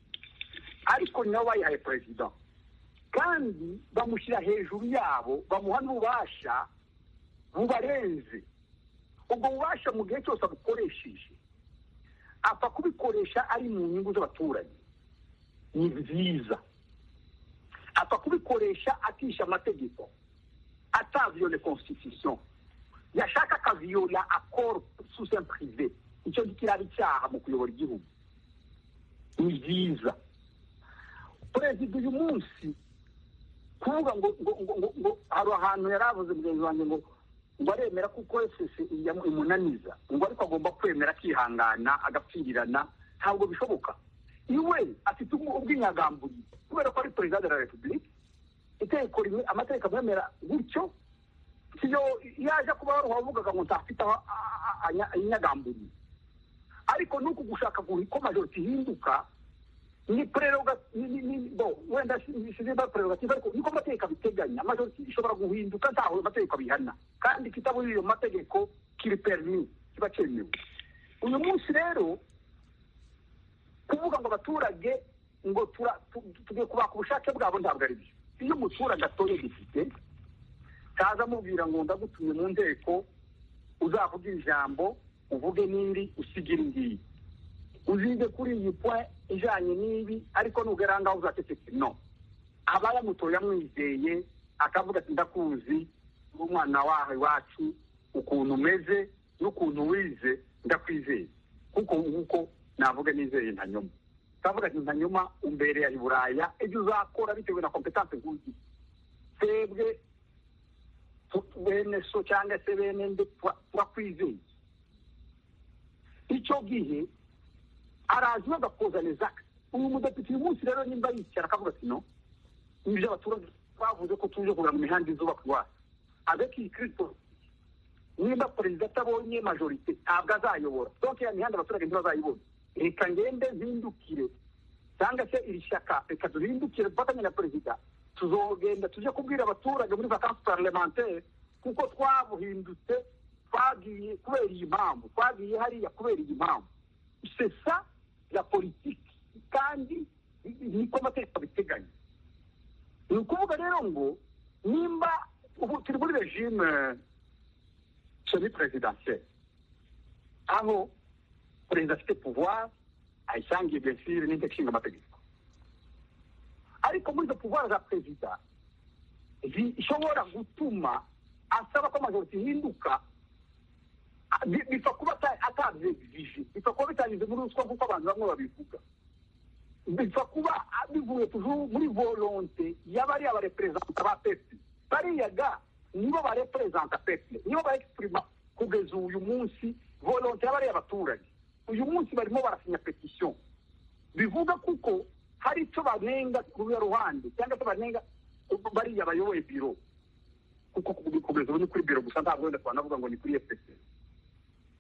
ariko nabo bayihaye perezida kandi bamushyira hejuru yabo, bamuha n'ububasha bubarenze. Ubwo bubasha mu gihe cyose abukoresheje apfa kubikoresha ari mu nyungu z'abaturage, ni byiza. Apfa kubikoresha atisha amategeko, ataviole constitution, yashaka akaviola accord sous un privé, icyo kiraba icyaha mu kuyobora igihugu. Ni byiza. Perezida uyu munsi kuvuga ngo ngo ngo hari ahantu yaravuze mugenzi wanjye ngo ngo aremera kuko F C C imunaniza, ngo ariko agomba kwemera akihangana agapfirirana, ntabwo bishoboka. Iwe afite ubw'inyagamburi kubera ko ari perezida de la République, itegeko rimwe amategeko amwemera gutyo. Siyo yaje kuba wavugaga ngo ntafite inyagamburi, ariko nuko gushaka ko majority ihinduka ni prerogative ni bo wenda size ba prerogative, ariko niko amategeko abiteganya. Majority ishobora guhinduka ntaho amategeko abihana, kandi kitabo iyo mategeko kiri permis kiba cyemewe. Uyu munsi rero kuvuga ngo abaturage ngo tugiye kubaka ubushake bwabo ntabwo ari byo. Iyo umuturage atoye depite kaza mubwira ngo ndagutumye mu nteko uzavuga ijambo uvuge n'indi usigira ngiyi, uzige kuri iyi point ijanye n'ibi, ariko nugera ngaho uzatetse no. Aba yamutoye amwizeye akavuga ati ndakuzi umwana wawe wacu ukuntu umeze n'ukuntu wize, ndakwizeye kuko nguko navuga nizeye Ntanyoma. Kavuga ati Ntanyoma umbere ya Buraya ejo uzakora bitewe na competence nguzi. Twebwe bene so cyangwa se bene nde twakwizeye. Icyo gihe arazi agakoza les actes. Uyu mudepite uyu munsi rero nimba yicara akavuga ati no, ibyo abaturage bavuze ko tuje kugura mu mihanda izuba kwa avec Kristo, nimba perezida atabonye majorité ntabwo azayobora. Donc ya mihanda abaturage ntibazayibona. Reka ngende zindukire cyangwa se iri shyaka reka duhindukire dufatanye na perezida, tuzogenda tuje kubwira abaturage muri vacances parlementaire kuko twabuhindutse, twagiye kubera iyi mpamvu, twagiye hariya kubera iyi mpamvu. C'est ça la politique, kandi niko amategeko abiteganya. Ni ukuvuga rero ngo nimba ubu turi muri regime semi présidentielle aho perezida afite pouvoir ayisangiye bien sûr n'inteko ishinga amategeko, ariko muri izo pouvoir za perezida zishobora gutuma asaba ko majority ihinduka, bipfa kuba atabyexige, bipfa kuba bitanyuze muri ruswa nk'uko abantu bamwe babivuga, bipfa kuba bivuye muri volonté y'abari abarepresenta ba peuple. Bariya ga nibo barepresenta peuple, nibo baexprima kugeza uyu munsi volonté y'abari abaturage. Uyu munsi barimo barasinya petition bivuga kuko hari icyo banenga ku ruhande cyangwa se banenga bariya bayoboye biro, kuko kugeza ubu ni kuri biro gusa, ntabwo wenda twanavuga ngo ni kuri F C C.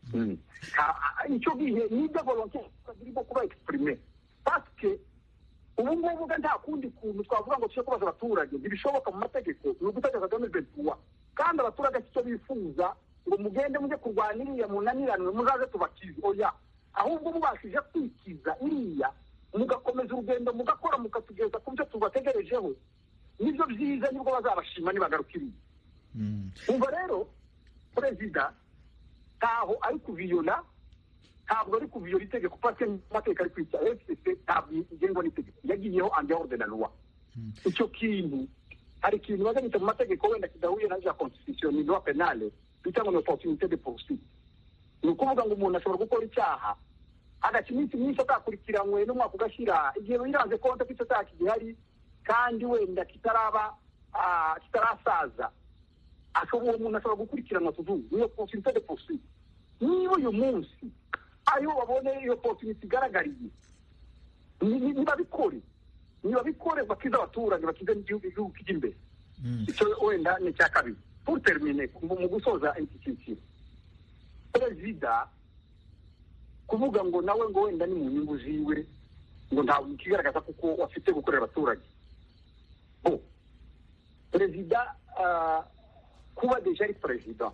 Icyo gihe nibyo volonté zirimo kuba exprime, parce que ubu ngubu nta kundi kuntu twavuga ngo tujye kubaza abaturage ntibishoboka mu mategeko ni ugutegeka Kagame betuwa kandi abaturage icyo bifuza ngo mugende mujye kurwanya iriya munaniranwe muzaze tubakize oya ahubwo mubashije kwikiza iriya mugakomeza urugendo mugakora mukatugeza ku byo tubategerejeho nibyo byiza nibwo bazabashima nibagaruka iriya umva rero perezida ntaho ari kuviyola ntabwo ari kuviyola itegeko pake amateka ari kwica F C C ntabwo igengwa n'itegeko yagiyeho en dehors de la loi icyo kintu hari ikintu bazanyita mu mategeko wenda kidahuye na ja constitution ni loi penale bita ngo opportunité de poursuite ni ukuvuga ngo umuntu ashobora gukora icyaha agaca iminsi myinshi atakurikiranywe n'umwaka ugashyira igihe wiranze konti ko icyo cyaha kigihari kandi wenda kitaraba kitarasaza ashobora umuntu ashobora gukurikiranwa tuvuge niyo opportunité de poursuite niba uyu munsi ariho babone iyo opportunité igaragariye niba bikore niba bikore bakiza abaturage bakiza n'igihugu kijya imbere icyo wenda ni icya kabiri pour terminer mu gusoza iki kintu perezida kuvuga ngo nawe ngo wenda ni mu nyungu ziwe ngo ntabwo ikigaragaza kuko wafite gukorera abaturage bo perezida kuba deja ari perezida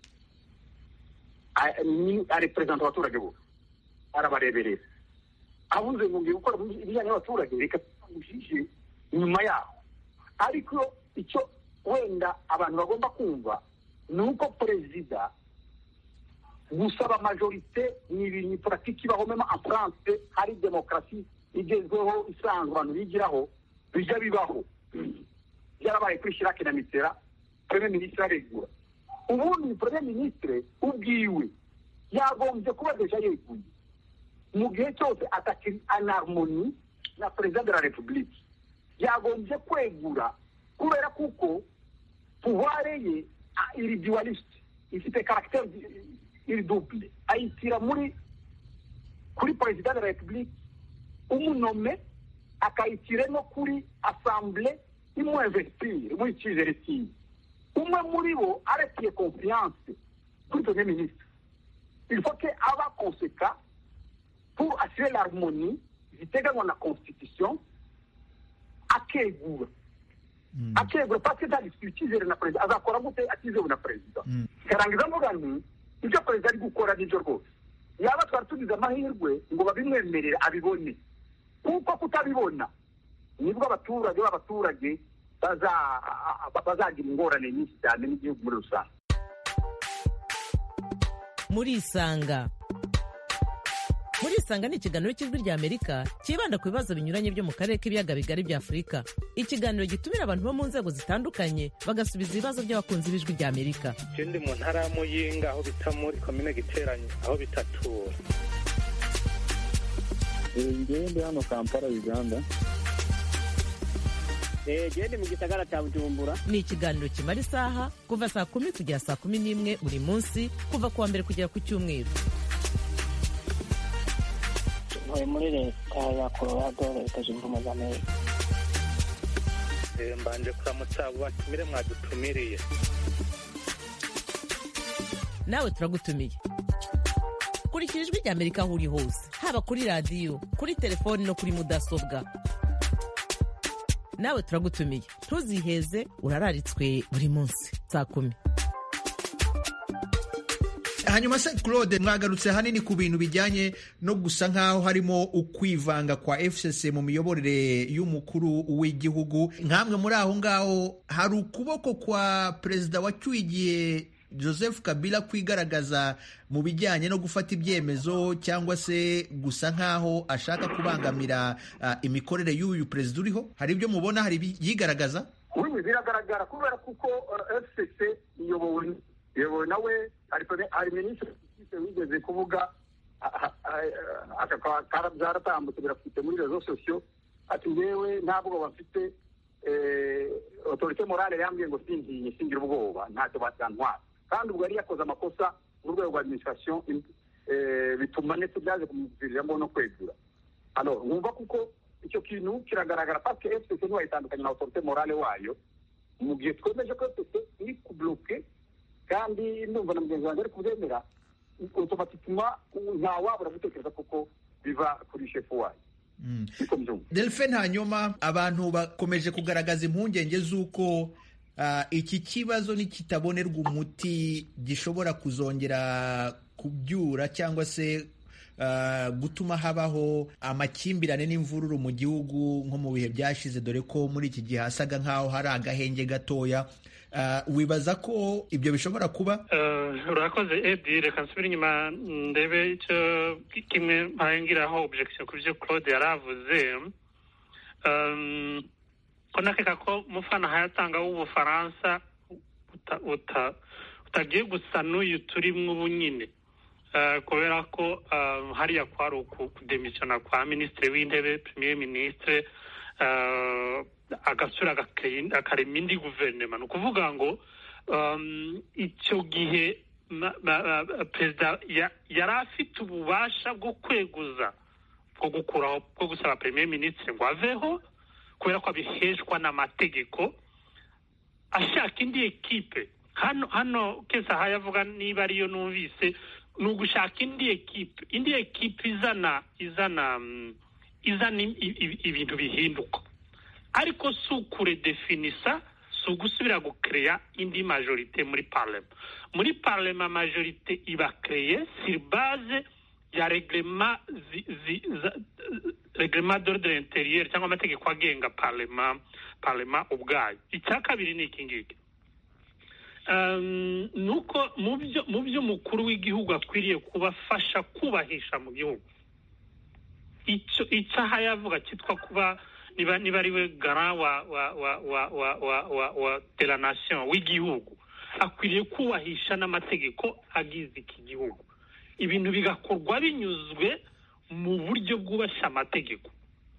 areperezanta abaturage bose arabareberera abuze ngo ngiye gukora ibijyanye n'abaturage reka tugushyije nyuma yaho ariko icyo wenda abantu bagomba kumva ni uko perezida gusaba majorite ni ibintu puratiki ibaho mema en France hari demokarasi igezweho isanzwe abantu bigiraho bijya bibaho byarabaye kuri Chirac na Mitterrand premier ministre aregura ubundi premier ministre ubwiwe yagombye kuba deja yeguye mu gihe cyose atakiri en harmonie na président de la République yagombye kwegura kubera kuko pouvoir ye iri dualiste ifite caractère iri double ayitira muri kuri président de la République umunome akayitira no kuri assemblée imwe investir muri cyizere cyiwe umwe muri bo aretiye confiance kuri premier ministre il faut que aba conséquent pour assurer l'harmonie ziteganywa na constitution akegura akegura parce que dans icyizere na perezida azakora gute atizewe na perezida karangiza mvuga nti ibyo perezida ari gukora n'ibyo rwose yaba twari tugize amahirwe ngo babimwemerere abibone kuko kutabibona nibwo abaturage b'abaturage bazagira ingorane nyinshi cyane n'igihugu muri rusange muri isanga muri isanga ni ikiganiro cy'ijwi ry'Amerika cyibanda ku bibazo binyuranye byo mu karere k'ibiyaga bigari bya Afurika ikiganiro gitumira abantu bo mu nzego zitandukanye bagasubiza ibibazo by'abakunzi b'ijwi ry'Amerika ikindi mu ntara ya Muyinga aho bita muri komine Giteranyi aho bita Tura ngende hano Kampala Uganda gende mu gisagara cya Bujumbura ni ikiganiro kimara isaha kuva saa kumi kugera saa kumi n'imwe buri munsi kuva kuwa mbere kugera ku cyumweru ntuye muri leta ya Colorado leta zunze ubumwe za Amerika mbanje kuramutsa abo batumire mwadutumiriye nawe turagutumiye kurikira ijwi ry'Amerika aho uri hose haba kuri radiyo kuri telefoni no kuri mudasobwa nawe turagutumiye ntuziheze urararitswe buri munsi saa kumi hanyuma se Claude mwagarutse hanini ku bintu bijyanye no gusa nk'aho harimo ukwivanga kwa F C C mu miyoborere y'umukuru w'igihugu nkamwe muri aho ngaho hari ukuboko kwa perezida wacyuye Joseph Kabila kwigaragaza mu bijyanye no gufata ibyemezo cyangwa se gusa nk'aho ashaka kubangamira uh, imikorere y'uyu perezida uriho hari ibyo mubona hari yigaragaza ubu biragaragara kubera kuko F C C iyobowe yewe nawe hari minisitiri wigeze kuvuga byaratambutse birafite muri rezo sosiyo ati yewe ntabwo bafite otorite morale yambwiye ngo singiye singira ubwoba ntacyo batantwara kandi ubwo yari yakoze amakosa mu rwego rwa administration bituma ndetse byaje kumuviriramo no kwegura alors wumva kuko icyo kintu kiragaragara parce que F C C ntiwayitandukanye na otorite morale wayo mu gihe twemeje ko F C C iri kubloke kandi ndumva na mugenzi wanjye ari kubyemera automatikement nta wabura gutekereza kuko biva kuri shefu wayo niko mbyumva. Delphin, hanyuma abantu bakomeje kugaragaza impungenge z'uko uh, iki kibazo nikitabonerwa umuti gishobora kuzongera kubyura cyangwa se uh, gutuma habaho amakimbirane n'imvururu mu gihugu nko mu bihe byashize, dore ko muri iki gihe hasaga nk'aho hari agahenge gatoya. Uh, wibaza ko ibyo bishobora kuba? Uh, urakoze Edi, reka nsubire inyuma ndebe icyo kimwe mpaye ngiraho objection ku byo Claude yaravuze. Um, ko nakeka ko mufana hayatanga w'Ubufaransa uta, uta, utagiye gusa n'uyu turimwo ubu nyine, uh, kubera ko uh, hariya kwari ukudemisiona kwa minisitiri w'intebe, premier ministre, uh, agasura akarema indi guverinoma. Ni ukuvuga ngo um, icyo gihe perezida yari afite ububasha bwo kweguza, bwo gukuraho, bwo gusaba premier ministre ngo aveho kubera ko abiheshwa n'amategeko, ashaka indi ekipe. Hano hano kesa hayavuga niba ariyo numvise, ni ugushaka indi ekipe, indi ekipe izana izana izana ibintu bihinduka, ariko si ukuredefinisa, si ugusubira gukereya indi majorite muri parlement. Muri parlement majorite iba kreye sur base ya reglement reglement d'ordre intérieur cyangwa amategeko agenga parlement parlement ubwayo. Icya kabiri ni iki ngiki, um, nuko mu byo mu byo mukuru w'igihugu akwiriye kubafasha kubahisha mu gihugu, icyo icyaha yavuga cyitwa kuba niba niba ari we garant wa wa wa wa wa wa wa wa de la nation w'igihugu, akwiriye kubahisha n'amategeko agize iki gihugu. Ibintu bigakorwa binyuzwe mu buryo bwubasha amategeko,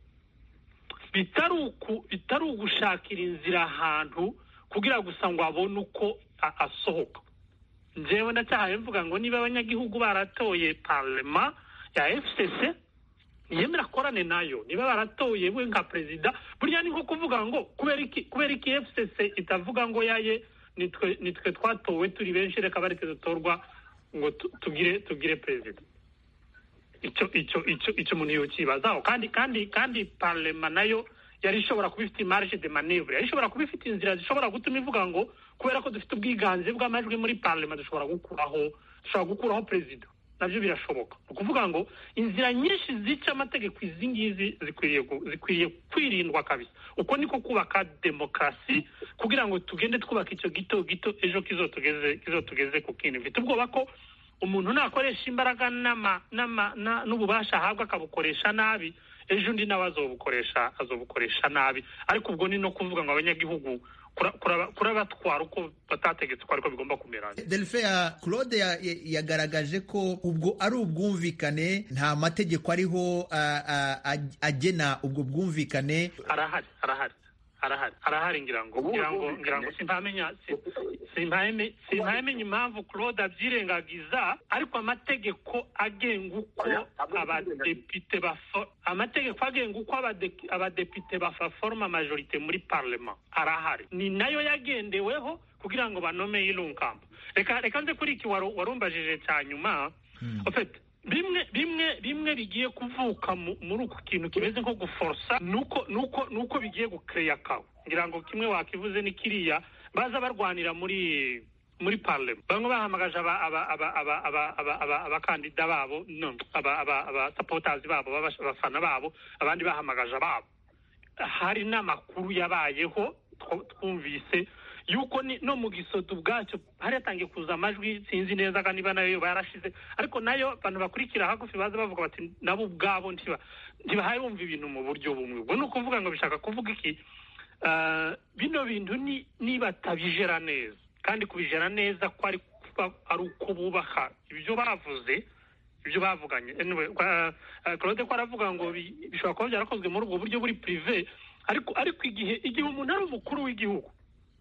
bitari uku bitari ugushakira inzira ahantu kugira gusa ngo abone uko asohoka. Njyewe ndacyahaye mvuga ngo niba abanyagihugu baratoye parlement ya F C C, yemera korane nayo, niba baratoye we nka president, burya ni nko kuvuga ngo kubera iki kubera iki F C C itavuga ngo yaye nitwe nitwe twatowe turi benshi, reka bareke dutorwa ngo tugire tugire president. Icyo icyo icyo icyo umuntu yokibazaho, kandi kandi kandi parlement nayo yari ishobora kuba ifite marge de manœuvre, yari ishobora kuba ifite inzira zishobora gutuma ivuga ngo kubera ko dufite ubwiganze bw'amajwi muri parlement dushobora gukuraho dushobora gukuraho president. Nabyo birashoboka. Ukuvuga ngo inzira nyinshi zica amategeko izi ngizi zikwiriye zikwiriye kwirindwa kabisa. Uko niko kubaka demokrasi, kugira ngo tugende twubaka icyo gito gito ejo kizotugeze kizotugeze ku kindi. Mfite ubwoba ko umuntu nakoresha imbaraga nama nama n'ububasha ahabwa akabukoresha nabi, ejo undi nawe azobukoresha azobukoresha nabi. Ariko ubwo ni no kuvuga ngo abanyagihugu kurabatwara uko batategetse ko ariko bigomba kumera. Delphin, Claude yagaragaje ko ubwo ari ubwumvikane, nta mategeko ariho agena ubwo bwumvikane. Arahari arahari arahari arahari ngira ngo ngira ngo ngira ngo simpamenya simpame simpamenya impamvu Claude abyirengagiza, ariko amategeko agenga uko abadepite bafo amategeko agenga uko abadepite baforma majorite muri parlement arahari, ni nayo yagendeweho kugira ngo banome Ilunkamba. Reka reka nze kuri iki warumbajije cya nyuma. En fait bimwe bimwe bimwe bigiye kuvuka muri uko kintu kimeze nko guforsa, nuko nuko nuko bigiye gucreya kawo. Ngira ngo kimwe wakivuze ni kiriya baza barwanira muri muri parlement, bamwe bahamagaje aba aba aba aba aba aba abakandida babo, no aba aba aba supporters babo, abafana babo, abandi bahamagaje ababo. Hari n'amakuru yabayeho twumvise yuko ni no mu gisoto ubwacyo hari yatangiye kuza amajwi, sinzi neza kandi niba nayo barashize, ariko nayo abantu bakurikira hagufi baza bavuga bati nabo ubwabo ntiba ntibahaye bumva ibintu mu buryo bumwe. Ubwo ni ukuvuga ngo bishaka kuvuga iki, uh, bino bintu ni niba tabijera neza, kandi kubijera neza ko ari ari uko bubaha ibyo bavuze ibyo bavuganye. Anyway, uh, Claude ko aravuga ngo bishobora kuba byarakozwe muri ubwo buryo buri privé, ariko ariko igihe igihe umuntu ari umukuru w'igihugu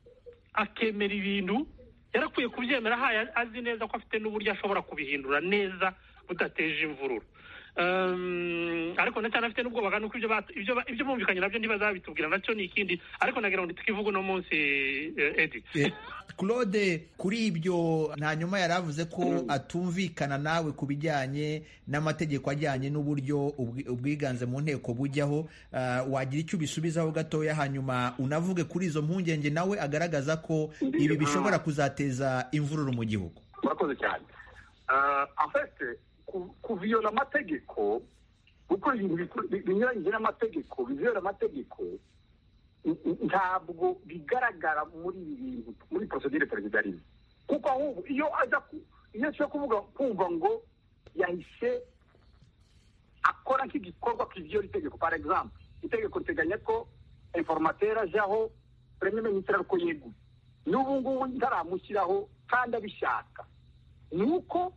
akemera ibintu, yarakwiye kubyemera haye azi neza ko afite n'uburyo ashobora kubihindura neza budateje imvururu. ariko na cyane afite n'ubwo bagana uko ibyo ibyo ibyo bumvikanye nabyo ntibazabitubwira nacyo ni ikindi ariko nagira ngo tukivuga uno munsi Edi Claude kuri ibyo nta nyuma yaravuze ko atumvikana nawe ku bijyanye n'amategeko ajyanye n'uburyo ubwiganze mu nteko bujyaho, wagira icyo ubisubizaho gatoya hanyuma unavuge kuri izo mpungenge nawe agaragaza ko ibi bishobora kuzateza imvururu mu gihugu. Murakoze cyane. afite kuviyola amategeko gukora ibintu binyuranyije n'amategeko biviyola amategeko ntabwo bigaragara muri ibi bintu muri procedure presidentielle kuko ahubwo iyo aza iyo cyo kuvuga kumva ngo yahise akora nk'igikorwa kiviyola itegeko. Par exemple itegeko riteganya ko informateur ajaho premier ministre ariko yeguye n'ubu ngubu ntaramushyiraho kandi abishaka nuko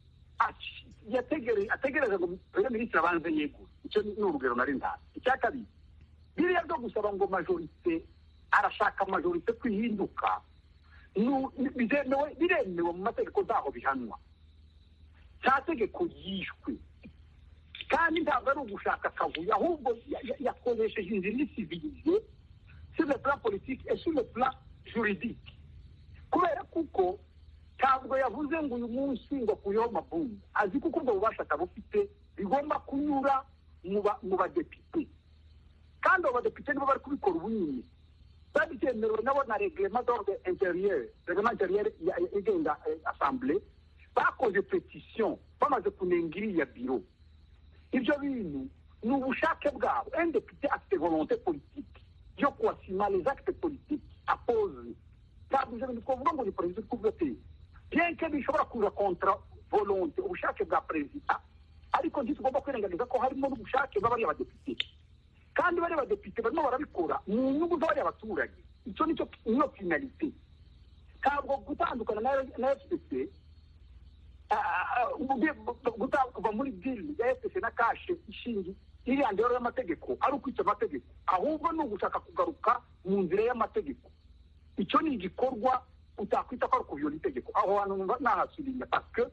ategereza ngo premier ministre abanze yegure. Icyo ni urugero nari nta. Icya kabiri biriya byo gusaba ngo majorite arashaka majorite kwihinduka biremewe biremewe mu mategeko ntaho bihanwa. Nta tegeko yishwe kandi ntabwo ari ugushaka akavuyo ahubwo yakoresheje inzira isivilize sur le plan politique et sur le plan juridique kubera kuko ntabwo yavuze ngo uyu munsi ngo kuyeho mabungu azi kuko ubwo bubasha atabufite bigomba kunyura mu badepite kandi abo badepite nibo bari kubikora ubunyine babyemerewe nabo na reglement d'ordre intérieur reglement intérieur igenga assemblée bakoze petition bamaze kunenga iriya biro. Ibyo bintu ni ubushake bwabo. Un député afite volonté politique yo kuwasima les actes politiques apose ntabwo ibyo bintu twavuga ngo ni perezida kuvuga bien que bishobora kuza kontra volonté ubushake bwa perezida ariko ntitugomba kwirengagiza ko harimo n'ubushake bw'abari abadepite kandi bari abadepite barimo barabikora mu nyungu z'abari abaturage. Icyo nicyo niyo finalité. Ntabwo gutandukana na F C C kuva muri dili ya F C C na kashe ishingi iriya ndero y'amategeko ari ukwica amategeko ahubwo ni ugushaka kugaruka mu nzira y'amategeko. Icyo ni igikorwa utakwita ko ari kuviyola itegeko. Aho hantu nahasubiye parce que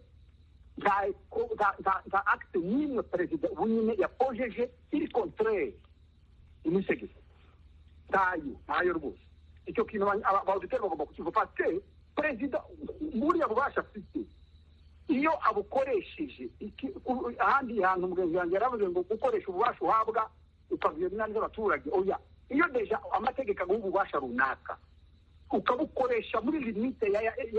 nta acte n'imwe perezida ubu nyine yapojeje iri contraire imisegeko ntayo ntayo rwose. Icyo kintu abaduteri bagomba kukivuga parce que perezida buriya bubasha afite iyo abukoresheje ahandi hantu mugenzi wanjye yaravuze ngo gukoresha ububasha uhabwa ukaviyola inani z'abaturage oya iyo deja amategeko aguha ububasha runaka ukabukoresha muri limite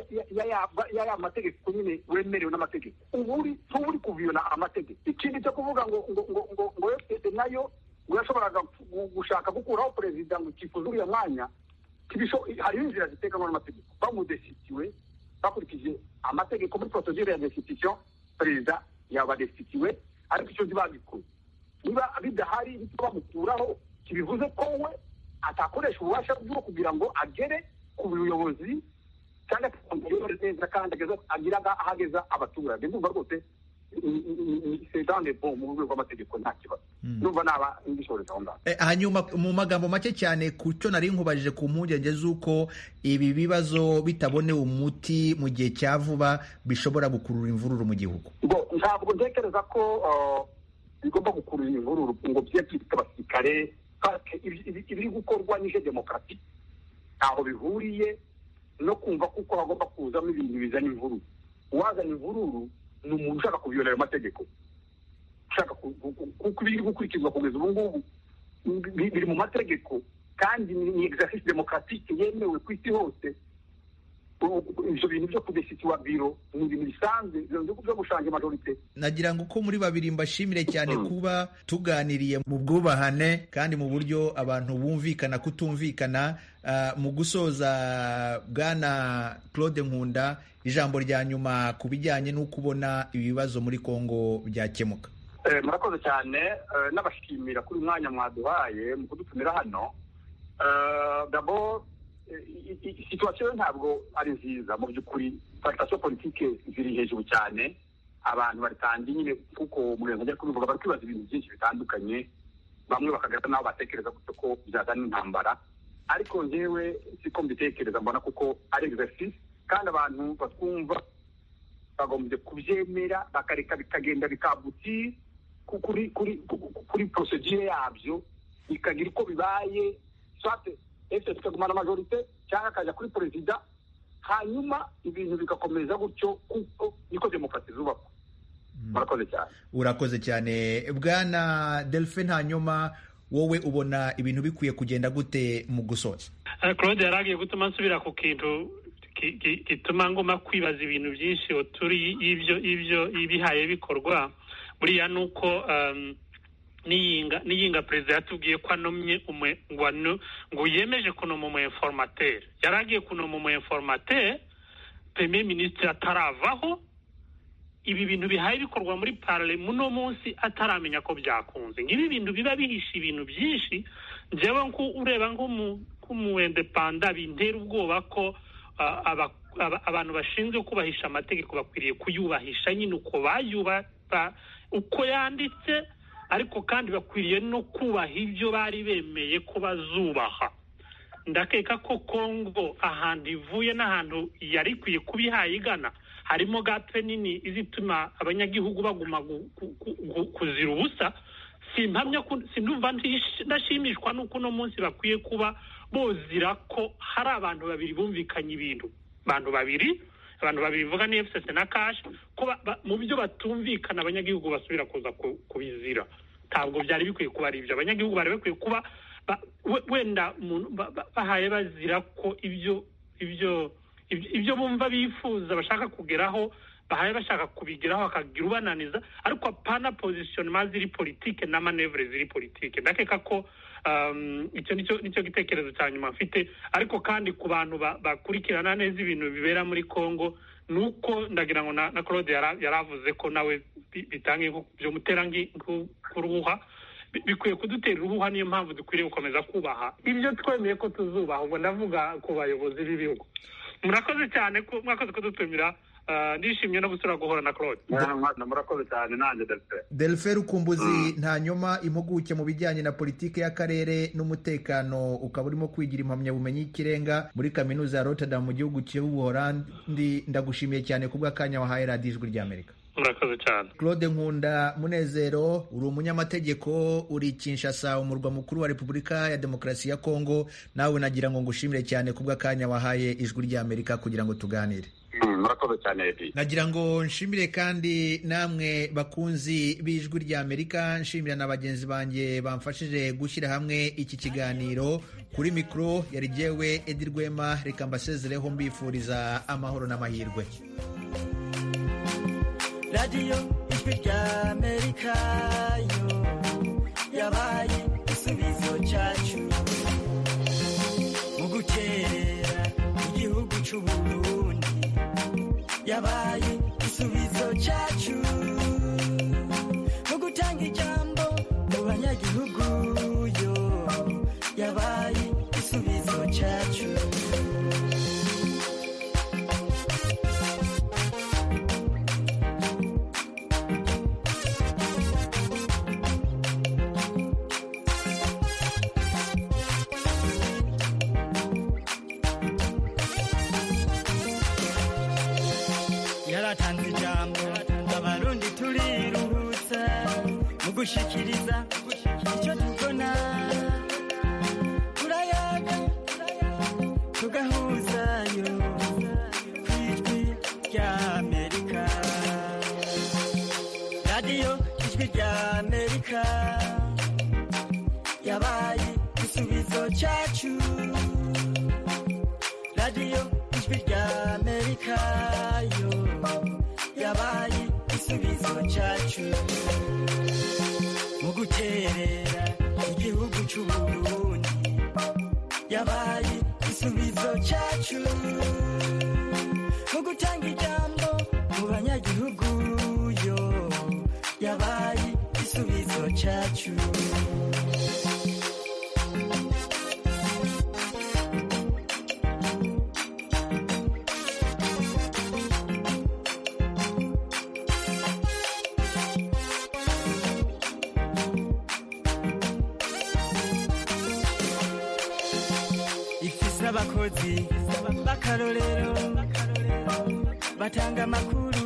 ya ya mategeko nyine wemerewe n'amategeko ubu uri uri kuviyola amategeko. Ikindi cyo kuvuga ngo ngo ngo ngo F nayo urashoboraga gushaka gukuraho perezida ngo kifuza uriya mwanya kibisho hari inzira ziteganywa n'amategeko bamudesitiwe bakurikije amategeko muri procedure ya destitution perezida yaba destituwe ariko icyo zibabikuru niba bidahari bitwa bamukuraho kibivuze ko we atakoresha ububasha bwo kugira ngo agere ku buyobozi cyangwa akongera neza kandi agira ahageza abaturage. Ndumva rwose c'est dans les bons mu rwego rw'amategeko nta kibazo. Ndumva naba indishoreza aho ngaho. Hanyuma mu magambo make cyane ku cyo nari nkubajije ku mpungenge z'uko ibi bibazo bitabonewe umuti mu gihe cya vuba bishobora gukurura imvururu mu gihugu. Ntabwo ntekereza ko bigomba gukurura imvururu ngo byitwe abasirikare ibiri gukorwa nije demokarasi ntaho bihuriye no kumva kuko hagomba kuzamo ibintu bizana imvururu. Uwazana imvururu ni umuntu ushaka kuviyola amategeko ushaka kuko ibiri gukurikizwa kugeza ubu ngubu biri mu mategeko kandi ni exercice démocratique yemewe ku isi hose. Ibyo bintu byo kudesitiwa biro ni ibintu bisanzwe byo gushanga majorite. Nagira ngo uko muri babiri mbashimire cyane kuba tuganiriye mu bwubahane kandi mu buryo abantu bumvikana kutumvikana. Mu gusoza Bwana Claude Nkunda ijambo rya nyuma ku bijyanye n'uko ubona ibibazo muri Kongo byakemuka. Murakoze cyane n'abashimira kuri mwanya mwaduhaye mu kudutumira hano. D'abord situation ntabwo ari nziza mu by'ukuri. Situation politique ziri hejuru cyane abantu baritangiye nyine kuko murenze ajya kubivuga bari kwibaza ibintu byinshi bitandukanye bamwe bakagaragaza nabo batekereza ko byazana intambara ariko njyewe siko mbitekereza mbona kuko ari exercice kandi abantu batwumva bagombye kubyemera bakareka bikagenda bikabuti kuri kuri kuri procedure yabyo ikagira uko bibaye swate ese tukagumana majorite cyangwa akaja kuri perezida hanyuma ibintu bigakomeza gutyo kuko niko demokarasi zubakwa. Murakoze cyane. Urakoze cyane bwana Delphin, hanyuma wowe ubona ibintu bikwiye kugenda gute mu gusoza? Claude yaragiye gutuma nsubira ku kintu gituma ngoma kwibaza ibintu byinshi turi ibyo ibyo ibihaye bikorwa buriya nuko um, niyinga niyinga perezida yatubwiye ko anomye umwe ngwano ngo yemeje kuno mu informateur yaragiye kuno mu informateur premier ministre ataravaho ibi bintu bihaye bikorwa muri parlement muno munsi ataramenya ko byakunze. Ngibi bintu biba bihisha ibintu byinshi njewe nko ureba nko mu mu independent bintera ubwoba ko uh, aba, aba, abantu bashinzwe kubahisha amategeko bakwiriye kuyubahisha nyine uko bayuba uko yanditse, ariko kandi bakwiriye no kubaha ibyo bari bemeye ko bazubaha. Ndakeka ko Kongo ahantu ivuye n'ahantu yari kwiye kubihaye igana harimo gape nini izituma abanyagihugu baguma kuzira ubusa. Simpamya sinumva ndashimishwa nuko no munsi bakwiye kuba bozira ko hari abantu babiri bumvikanye ibintu, abantu babiri abantu babiri vuga ni F C C na Cash ko mu byo batumvikana abanyagihugu basubira kuza kubizira. Ntabwo byari bikwiye kuba ari ibyo. Abanyagihugu bari bakwiye kuba wenda bahaye bazira ko ibyo ibyo ibyo bumva bifuza bashaka kugeraho bahaye bashaka kubigeraho akagira ubananiza, ariko apana position maziri politique na manevre ziri politique. Ndakeka ko um, icyo nicyo nicyo gitekerezo cyanyuma mfite, ariko kandi ku bantu bakurikirana neza ibintu bibera muri Kongo nuko ndagira ngo na, na Claude yaravuze ko nawe bitangiye byo muterangi kuruha bikwiye kudutera uruhuha. Niyo mpamvu dukwiriye gukomeza kubaha ibyo twemeye ko tuzubaha. Ubwo ndavuga ku bayobozi b'ibihugu. Murakoze cyane ko mwakoze kudutumira. Ndishimye no gusura guhora na Claude. Murakoze cyane nanjye Delphin. Delphin Rukumbuzi, nta nyuma impuguke mu bijyanye na politike y'akarere n'umutekano, ukaba urimo kwigira impamyabumenyi y'ikirenga muri kaminuza ya Rotterdam mu gihugu cy'Ubuholandi. Ndagushimiye cyane kubw'akanya wahaye radiyo Ijwi ry'Amerika. Murakoze cyane. Claude Nkunda Munezero, uri umunyamategeko, uri Kinshasa, umurwa mukuru wa Repubulika ya Demokarasi ya Kongo. Nawe nagira ngo ngushimire cyane kubw'akanya wahaye Ijwi ry'Amerika kugira ngo tuganire. Murakoze cyane Eddie. Nagira ngo nshimire kandi namwe bakunzi b'Ijwi ry'Amerika, nshimira na bagenzi banjye bamfashije gushyira hamwe iki kiganiro. Kuri mikro yari jewe Eddie Rwema, reka mbasezereho mbifuriza amahoro n'amahirwe. Radio Ijwi ry'Amerika yo yabaye igisubizo cyacu mu gukerera igihugu cy'u Burundi, yabaye igisubizo cyacu mu gutanga ijambo mu banyagihugu yo yabaye igisubizo cyacu. Yaratanze ijambo abarundi turiruhutsa mu gushikiriza icyo tubona, turayaga tugahuzayo ku Ijwi ry'Amerika. Radio Ijwi ry'Amerika yabaye igisubizo cyacu. Radio Ijwi ry'Amerika yo yabaye igisubizo cyacu mu guterera igihugu cy'u Burundi, yabaye igisubizo cyacu mu gutanga ijambo mu banyagihugu yo yabaye igisubizo cyacu. Abakozi b'akarorero batanga amakuru